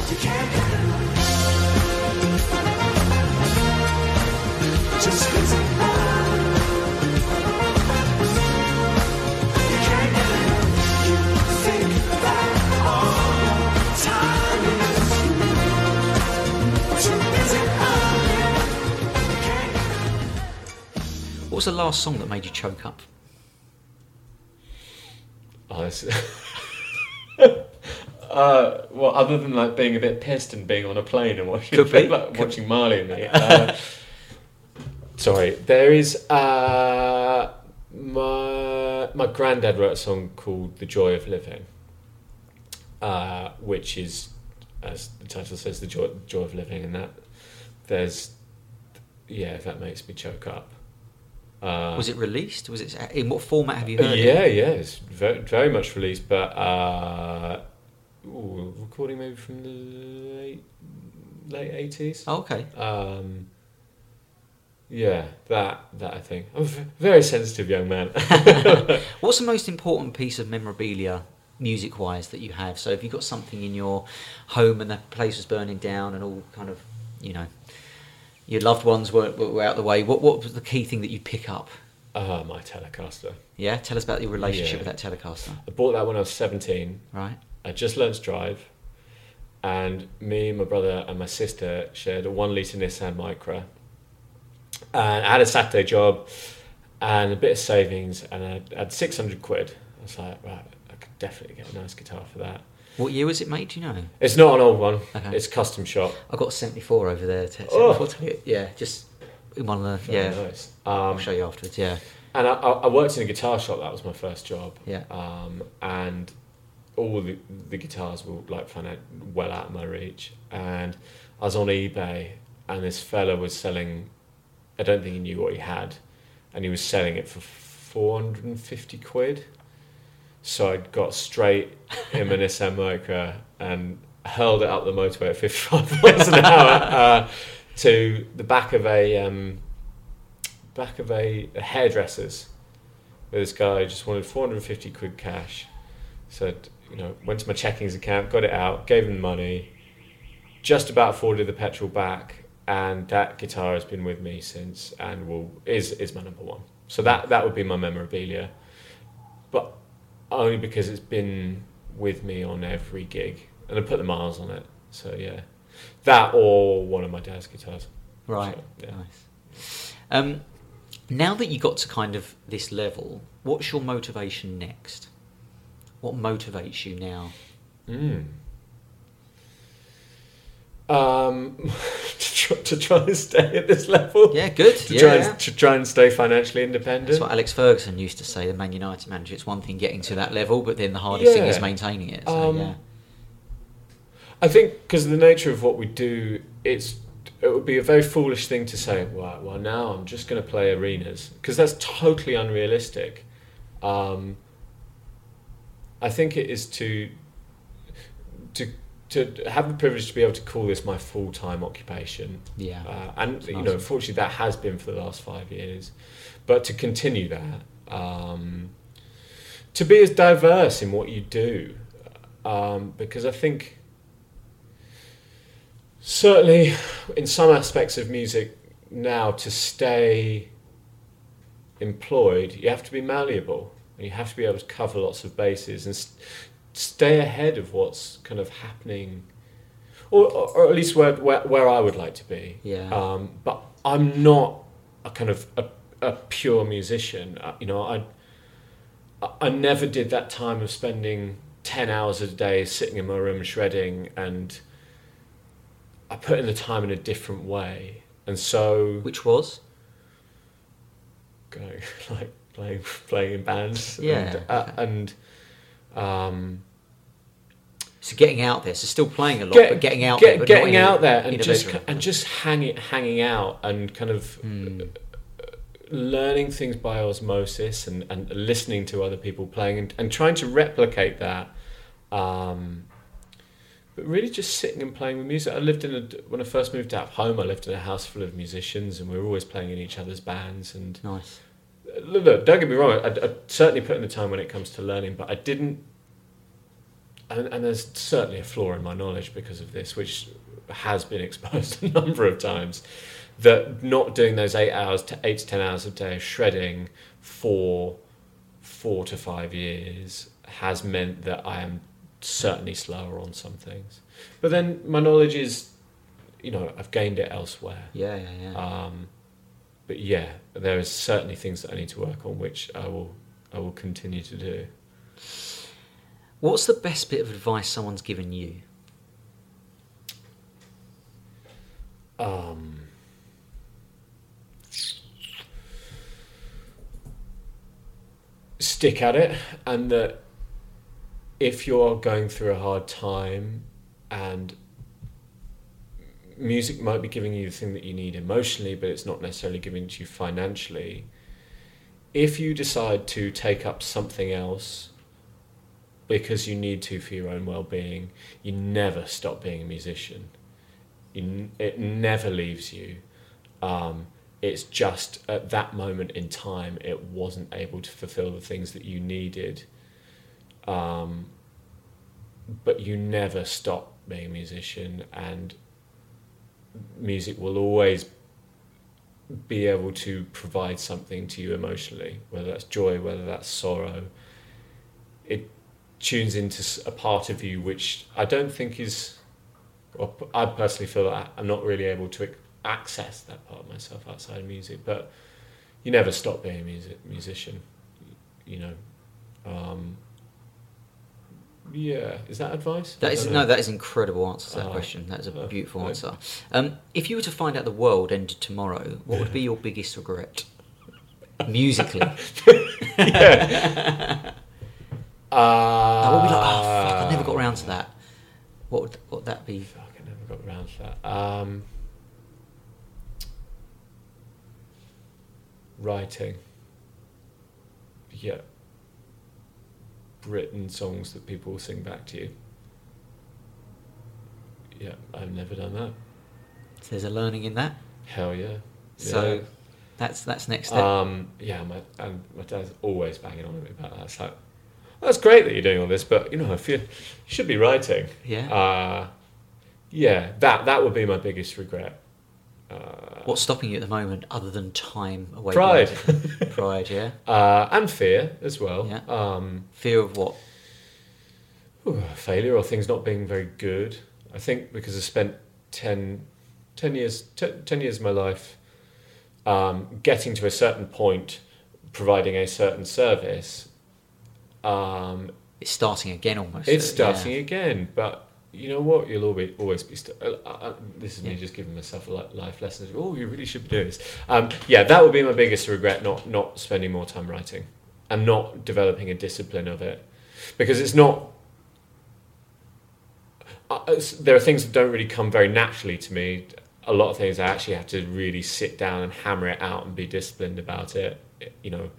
[SPEAKER 4] What was the last song that made you choke up?
[SPEAKER 3] Oh, this uh, well, other than like being a bit pissed and being on a plane and watching,
[SPEAKER 4] Could be.
[SPEAKER 3] like, watching Marley and me. Uh, sorry, there is uh, my my granddad wrote a song called "The Joy of Living," uh, which is, as the title says, the joy joy of living, and that there's yeah, that makes me choke up. Uh,
[SPEAKER 4] Was it released? Was it in what format have you heard it?
[SPEAKER 3] yeah, yeah, it's very, very much released, but uh, ooh, recording maybe from the late late eighties.
[SPEAKER 4] Oh, okay.
[SPEAKER 3] Um, yeah, that that I think. I'm a v- very sensitive young man.
[SPEAKER 4] What's the most important piece of memorabilia, music-wise, that you have? So, if you've got something in your home and the place was burning down and all kind of, you know, your loved ones were, were out the way, what what was the key thing that you pick up?
[SPEAKER 3] Ah, my Telecaster.
[SPEAKER 4] Yeah, tell us about your relationship
[SPEAKER 3] Yeah.
[SPEAKER 4] with that Telecaster.
[SPEAKER 3] I bought that when I was seventeen.
[SPEAKER 4] Right.
[SPEAKER 3] I just learned to drive, and me, my brother, and my sister shared a one litre Nissan Micra. And I had a Saturday job and a bit of savings, and I had six hundred quid. I was like, right, I could definitely get a nice guitar for that.
[SPEAKER 4] What year was it made? Do you know?
[SPEAKER 3] It's not an old one.
[SPEAKER 4] Okay.
[SPEAKER 3] It's custom shop.
[SPEAKER 4] I got a seventy-four over there. To,
[SPEAKER 3] Oh.
[SPEAKER 4] Yeah, just in one of the.
[SPEAKER 3] Very
[SPEAKER 4] Yeah,
[SPEAKER 3] nice.
[SPEAKER 4] I'll
[SPEAKER 3] Um,
[SPEAKER 4] show you afterwards. Yeah,
[SPEAKER 3] and I, I I worked in a guitar shop. That was my first job.
[SPEAKER 4] Yeah.
[SPEAKER 3] Um, and all the, the guitars were like finan- well out of my reach. And I was on eBay, and this fella was selling. I don't think he knew what he had, and he was selling it for four hundred and fifty quid. So I got straight him an Nissan Micra and hurled it up the motorway at fifty-five miles an hour uh, to the back of a um, back of a, a hairdresser's. Where this guy just wanted four hundred and fifty quid cash. Said, you know, went to my checkings account, got it out, gave him the money, just about afforded the petrol back, and that guitar has been with me since, and will is is my number one. So that that would be my memorabilia, but only because it's been with me on every gig, and I put the miles on it. So yeah, that or one of my dad's guitars.
[SPEAKER 4] right.
[SPEAKER 3] So, yeah.
[SPEAKER 4] Nice. Um, now that you got to kind of this level, what's your motivation next? What motivates you now?
[SPEAKER 3] Mm. Um, to, try, to try and stay at this level.
[SPEAKER 4] Yeah, good.
[SPEAKER 3] To
[SPEAKER 4] yeah,
[SPEAKER 3] try
[SPEAKER 4] yeah.
[SPEAKER 3] and to try and stay financially independent.
[SPEAKER 4] That's what Alex Ferguson used to say, the Man United manager. It's one thing getting to that level, but then the hardest thing
[SPEAKER 3] Yeah.
[SPEAKER 4] is maintaining it. So,
[SPEAKER 3] Um,
[SPEAKER 4] yeah.
[SPEAKER 3] I think because of the nature of what we do, it's it would be a very foolish thing to say, well, well now I'm just going to play arenas, because that's totally unrealistic. Um, I think it is to to to have the privilege to be able to call this my full-time occupation.
[SPEAKER 4] Yeah.
[SPEAKER 3] Uh, and
[SPEAKER 4] It's
[SPEAKER 3] you
[SPEAKER 4] nice.
[SPEAKER 3] know, unfortunately, that has been for the last five years. But to continue that, um, to be as diverse in what you do, um, because I think certainly in some aspects of music now, to stay employed, you have to be malleable, and you have to be able to cover lots of bases and st- stay ahead of what's kind of happening, or, or, or at least where, where where I would like to be.
[SPEAKER 4] Yeah.
[SPEAKER 3] Um, but I'm not a kind of a, a pure musician. Uh, you know, I I never did that time of spending ten hours a day sitting in my room shredding, and I put in the time in a different way. And so
[SPEAKER 4] Which was?
[SPEAKER 3] going like playing playing in bands.
[SPEAKER 4] Yeah,
[SPEAKER 3] And, uh,
[SPEAKER 4] okay.
[SPEAKER 3] and um,
[SPEAKER 4] So getting out there, so still playing a lot,
[SPEAKER 3] Get-
[SPEAKER 4] but getting out
[SPEAKER 3] get-
[SPEAKER 4] there, but
[SPEAKER 3] getting
[SPEAKER 4] not in a-
[SPEAKER 3] out there
[SPEAKER 4] in
[SPEAKER 3] and
[SPEAKER 4] a
[SPEAKER 3] just
[SPEAKER 4] bedroom.
[SPEAKER 3] and just hanging hanging out and kind of
[SPEAKER 4] Hmm.
[SPEAKER 3] learning things by osmosis and, and listening to other people playing and, and trying to replicate that. Um, but really just sitting and playing with music. I lived in a, when I first moved out of home, I lived in a house full of musicians, and we were always playing in each other's bands. And
[SPEAKER 4] Nice.
[SPEAKER 3] look, look, don't get me wrong, I, I certainly put in the time when it comes to learning, but I didn't. And, and there's certainly a flaw in my knowledge because of this, which has been exposed a number of times. That not doing those eight hours to eight to ten hours a day of shredding for four to five years has meant that I am certainly slower on some things. But then my knowledge is, you know, I've gained it elsewhere.
[SPEAKER 4] Yeah, yeah, yeah.
[SPEAKER 3] Um, but yeah, there is certainly things that I need to work on, which I will I will continue to do.
[SPEAKER 4] What's the best bit of advice someone's given you?
[SPEAKER 3] Um, stick at it, and that if you're going through a hard time and music might be giving you the thing that you need emotionally, but it's not necessarily giving it to you financially, if you decide to take up something else because you need to for your own well-being, you never stop being a musician. You, it never leaves you. Um, it's just at that moment in time, it wasn't able to fulfill the things that you needed. Um, but you never stop being a musician, and music will always be able to provide something to you emotionally, whether that's joy, whether that's sorrow. It tunes into s- a part of you which I don't think is. Well, I personally feel that I'm not really able to ac- access that part of myself outside of music, but you never stop being a music musician, you know. Um, yeah, is that advice?
[SPEAKER 4] That
[SPEAKER 3] I
[SPEAKER 4] is
[SPEAKER 3] don't
[SPEAKER 4] no,
[SPEAKER 3] know.
[SPEAKER 4] that is an incredible answer to that
[SPEAKER 3] Oh,
[SPEAKER 4] question. That is a
[SPEAKER 3] oh,
[SPEAKER 4] beautiful
[SPEAKER 3] yeah.
[SPEAKER 4] answer. Um, if you were to find out the world ended tomorrow, what would be your biggest regret? Musically.
[SPEAKER 3] yeah. Uh,
[SPEAKER 4] I would be like, oh fuck, I never got around to that. What would, what would that be?
[SPEAKER 3] Fuck, I never got around to that. Um, writing. Yeah. Written songs that people will sing back to you. Yeah, I've never done that.
[SPEAKER 4] So there's a learning in that.
[SPEAKER 3] Hell yeah.
[SPEAKER 4] So
[SPEAKER 3] Yeah.
[SPEAKER 4] that's that's next step.
[SPEAKER 3] Um, yeah, my and my dad's always banging on at me about that. It's like, that's great that you're doing all this, but you know, if you, you should be writing.
[SPEAKER 4] Yeah.
[SPEAKER 3] Uh, yeah, that that would be my biggest regret. Uh,
[SPEAKER 4] What's stopping you at the moment, other than time away?
[SPEAKER 3] Pride.
[SPEAKER 4] from music? Pride, yeah.
[SPEAKER 3] uh, and fear as well.
[SPEAKER 4] Yeah.
[SPEAKER 3] Um,
[SPEAKER 4] Fear of what?
[SPEAKER 3] ooh, failure or things not being very good. I think because I spent ten, ten years, t- ten years of my life um, getting to a certain point, providing a certain service. Um,
[SPEAKER 4] It's starting again, almost.
[SPEAKER 3] it's
[SPEAKER 4] uh,
[SPEAKER 3] starting
[SPEAKER 4] yeah.
[SPEAKER 3] again, but you know what? You'll always always be. St- uh, uh, this is me
[SPEAKER 4] Yeah.
[SPEAKER 3] just giving myself a li- life lesson. Oh, you really should be doing this. Um, yeah, that would be my biggest regret: not not spending more time writing, and not developing a discipline of it, because it's not. Uh, it's- there are things that don't really come very naturally to me. A lot of things I actually have to really sit down and hammer it out and be disciplined about it. You know.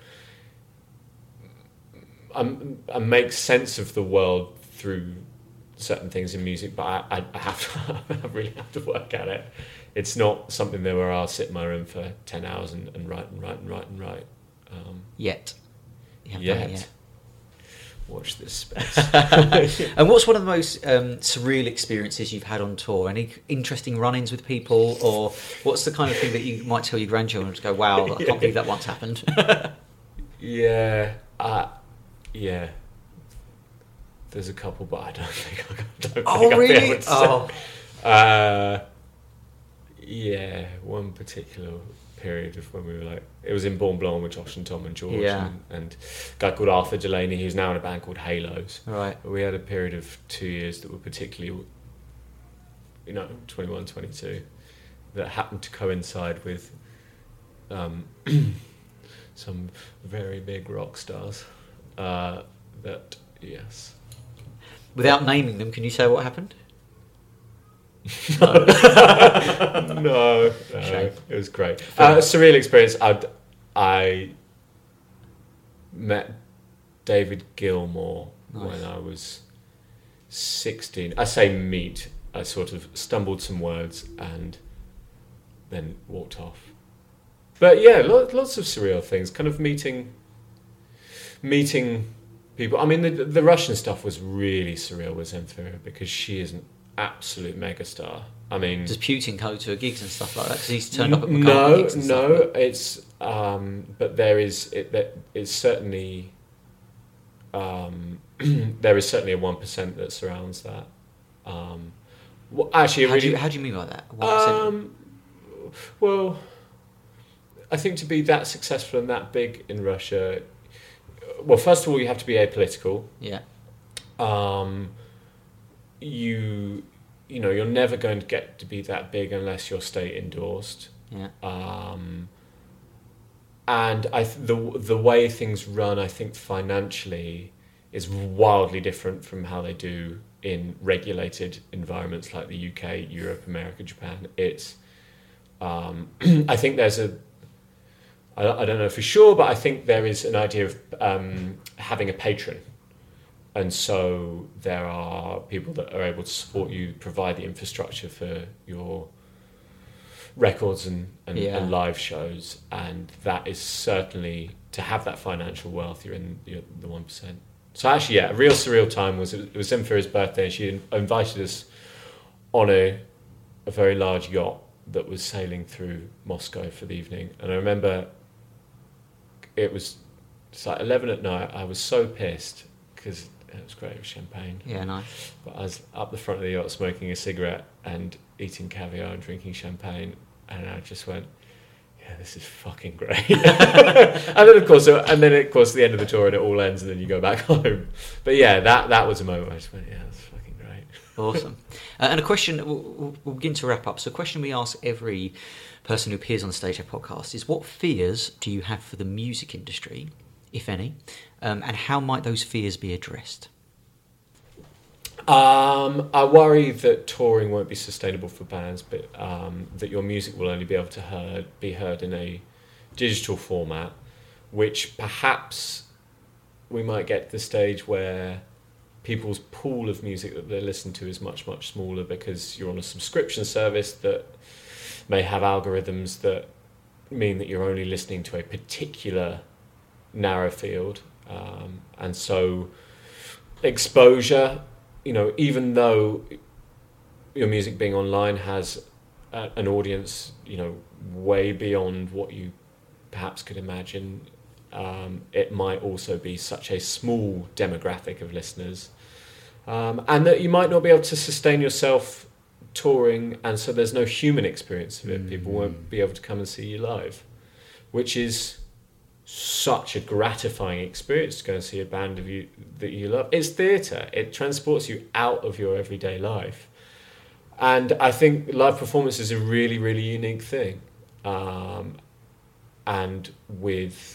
[SPEAKER 3] I, I make sense of the world through certain things in music, but I, I, I have to, I really have to work at it. It's not something that where I'll sit in my room for ten hours and, and write and write and write and write. Um,
[SPEAKER 4] Yet. You haven't done it
[SPEAKER 3] yet.
[SPEAKER 4] yet.
[SPEAKER 3] Watch this space.
[SPEAKER 4] And what's one of the most um, surreal experiences you've had on tour? Any interesting run-ins with people, or what's the kind of thing that you might tell your grandchildren to go, "Wow, I can't believe that once happened."
[SPEAKER 3] yeah, uh, yeah. There's a couple, but I don't think I don't think
[SPEAKER 4] Oh,
[SPEAKER 3] I'll be
[SPEAKER 4] really?
[SPEAKER 3] able to
[SPEAKER 4] Oh.
[SPEAKER 3] say. Uh, yeah, one particular period of when we were like, it was in Born Blonde with Josh and Tom and George,
[SPEAKER 4] Yeah.
[SPEAKER 3] and, and a guy called Arthur Delaney, who's now in a band called Halos.
[SPEAKER 4] Right.
[SPEAKER 3] But we had a period of two years that were particularly, you know, twenty-one, twenty-two, that happened to coincide with um, some very big rock stars. Uh, that, yes.
[SPEAKER 4] Without naming them, can you say what happened?
[SPEAKER 3] no, no,
[SPEAKER 4] Shame.
[SPEAKER 3] it was great.
[SPEAKER 4] Fair
[SPEAKER 3] Uh,
[SPEAKER 4] enough.
[SPEAKER 3] surreal experience. I I met David Gilmour
[SPEAKER 4] Nice.
[SPEAKER 3] when I was sixteen. I say meet. I sort of stumbled some words and then walked off. But yeah, lo- lots of surreal things. Kind of meeting, meeting people. I mean, the the Russian stuff was really surreal with Zemfira because she is an absolute megastar. I mean,
[SPEAKER 4] Does Putin go to her gigs and stuff like that? Because he's turned up at
[SPEAKER 3] N-
[SPEAKER 4] McCartney
[SPEAKER 3] no,
[SPEAKER 4] gigs and
[SPEAKER 3] no.
[SPEAKER 4] stuff.
[SPEAKER 3] It's um, but there is it. That it's certainly um, there is certainly a one percent that surrounds that. Um, well, actually,
[SPEAKER 4] How,
[SPEAKER 3] really,
[SPEAKER 4] do you, how do you mean by that? What percent?
[SPEAKER 3] um, well, I think to be that successful and that big in Russia, well, first of all, you have to be apolitical.
[SPEAKER 4] Yeah.
[SPEAKER 3] Um, you, you know, you're never going to get to be that big unless you're state endorsed.
[SPEAKER 4] Yeah.
[SPEAKER 3] Um, and I th- the the way things run, I think financially, is wildly different from how they do in regulated environments like the U K, Europe, America, Japan. It's um, I think there's a I, I don't know for sure, but I think there is an idea of um, having a patron. And so there are people that are able to support you, provide the infrastructure for your records and, and,
[SPEAKER 4] Yeah.
[SPEAKER 3] and live shows. And that is certainly, to have that financial wealth, you're in you're the one percent. So actually, yeah, a real surreal time was, it was Zemfira's birthday, and she invited us on a, a very large yacht that was sailing through Moscow for the evening. And I remember it was, it's like eleven at night, I was so pissed, because It was great with champagne.
[SPEAKER 4] Yeah, nice.
[SPEAKER 3] But I was up the front of the yacht smoking a cigarette and eating caviar and drinking champagne, and I just went, yeah, this is fucking great. And then of course, and then of course, the end of the tour and it all ends, and then you go back home. But yeah, that that was a moment where I just went, yeah, that's fucking great.
[SPEAKER 4] Awesome. Uh, and a question, we'll, we'll, we'll begin to wrap up. So a question we ask every person who appears on the Stage Left podcast is, what fears do you have for the music industry, if any, um, and how might those fears be addressed?
[SPEAKER 3] Um, I worry that touring won't be sustainable for bands, but um, that your music will only be able to heard, be heard in a digital format, which perhaps we might get to the stage where people's pool of music that they listen to is much, much smaller because you're on a subscription service that may have algorithms that mean that you're only listening to a particular narrow field. Um, and so exposure, you know, even though your music being online has a, an audience, you know, way beyond what you perhaps could imagine, um, it might also be such a small demographic of listeners, um, and that you might not be able to sustain yourself touring, and so there's no human experience of it. Mm. People won't be able to come and see you live, which is such a gratifying experience to go and see a band of you that you love. It's theatre. It transports you out of your everyday life. And I think live performance is a really, really unique thing. Um, and with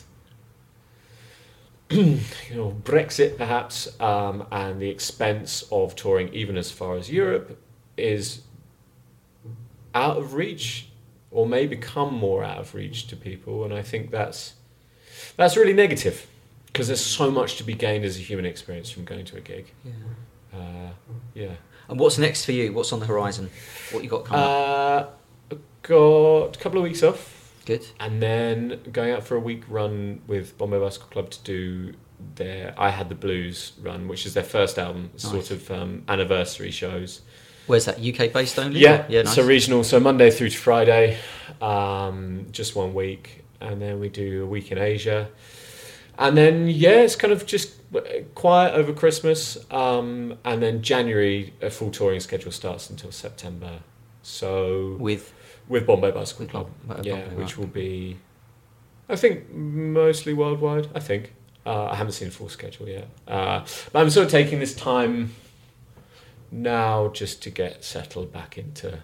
[SPEAKER 3] you know, Brexit perhaps, um, and the expense of touring even as far as Europe is out of reach, or may become more out of reach to people. And I think that's That's really negative, because there's so much to be gained as a human experience from going to a gig.
[SPEAKER 4] Yeah.
[SPEAKER 3] Uh, yeah.
[SPEAKER 4] And what's next for you? What's on the horizon? What you got coming up?
[SPEAKER 3] Uh, got a couple of weeks off.
[SPEAKER 4] Good.
[SPEAKER 3] And then going out for a week run with Bombay Bicycle Club to do their I Had the Blues run, which is their first album,
[SPEAKER 4] Nice.
[SPEAKER 3] sort of um, anniversary shows.
[SPEAKER 4] Where's that? U K based only?
[SPEAKER 3] Yeah,
[SPEAKER 4] yeah. Nice.
[SPEAKER 3] So regional, so Monday through to Friday, um, just one week. And then we do a week in Asia. And then, yeah, it's kind of just quiet over Christmas. Um, and then January, a full touring schedule starts until September. So
[SPEAKER 4] With
[SPEAKER 3] with Bombay Bicycle
[SPEAKER 4] with
[SPEAKER 3] Club,
[SPEAKER 4] Bombay,
[SPEAKER 3] yeah,
[SPEAKER 4] right.
[SPEAKER 3] which will be, I think, mostly worldwide. I think uh, I haven't seen a full schedule yet, uh, but I'm sort of taking this time now just to get settled back into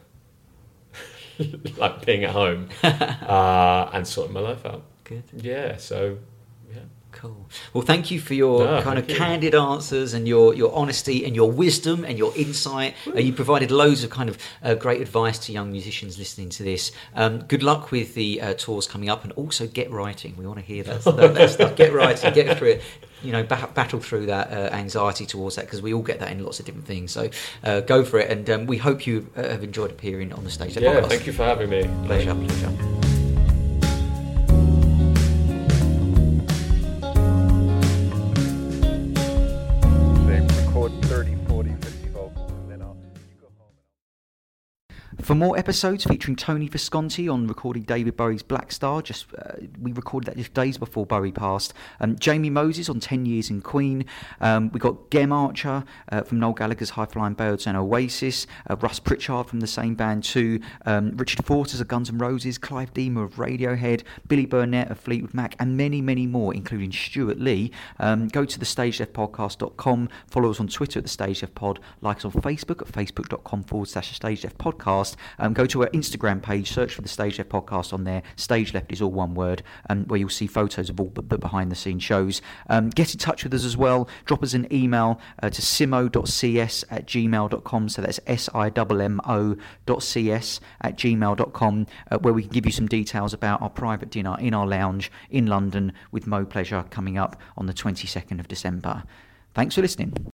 [SPEAKER 3] like being at home uh, and sorting my life out.
[SPEAKER 4] Good.
[SPEAKER 3] Yeah. So.
[SPEAKER 4] Cool. Well, thank you for your
[SPEAKER 3] No,
[SPEAKER 4] kind of
[SPEAKER 3] thank you.
[SPEAKER 4] candid answers and your, your honesty and your wisdom and your insight. Uh, you provided loads of kind of uh, great advice to young musicians listening to this. Um, good luck with the uh, tours coming up, and also get writing. We want to hear that, that, that stuff. Get writing, get through it. You know, ba- battle through that uh, anxiety towards that, because we all get that in lots of different things. So uh, go for it, and um, we hope you uh, have enjoyed appearing on the Stage Left
[SPEAKER 3] Yeah.
[SPEAKER 4] podcast.
[SPEAKER 3] Thank you for having me.
[SPEAKER 4] Pleasure, pleasure.
[SPEAKER 5] thirty, forty, fifty vocals, and then I'll you go home.
[SPEAKER 1] For more episodes featuring Tony Visconti on recording David Bowie's Black Star, just uh, we recorded that just days before Bowie passed. Um, Jamie Moses on ten years in Queen. Um, we got Gem Archer uh, from Noel Gallagher's High Flying Birds and Oasis. Uh, Russ Pritchard from the same band too. Um, Richard Fortas of Guns N' Roses. Clive Deamer of Radiohead. Billy Burnett of Fleetwood Mac, and many, many more, including Stuart Lee. Um, go to the stage left podcast dot com. Follow us on Twitter at the Stage Left Pod. Like us on Facebook at facebook.com forward slash the Stage Left Podcast. Um, go to our Instagram page, search for the Stage Left Podcast on there. Stage Left is all one word, um, where you'll see photos of all the, the behind the scenes shows. Um, get in touch with us as well. Drop us an email uh, to simo dot c s at gmail dot com. So that's S I M M O dot C S at gmail dot com, uh, where we can give you some details about our private dinner in our lounge in London with Mo Pleasure coming up on the twenty-second of December. Thanks for listening.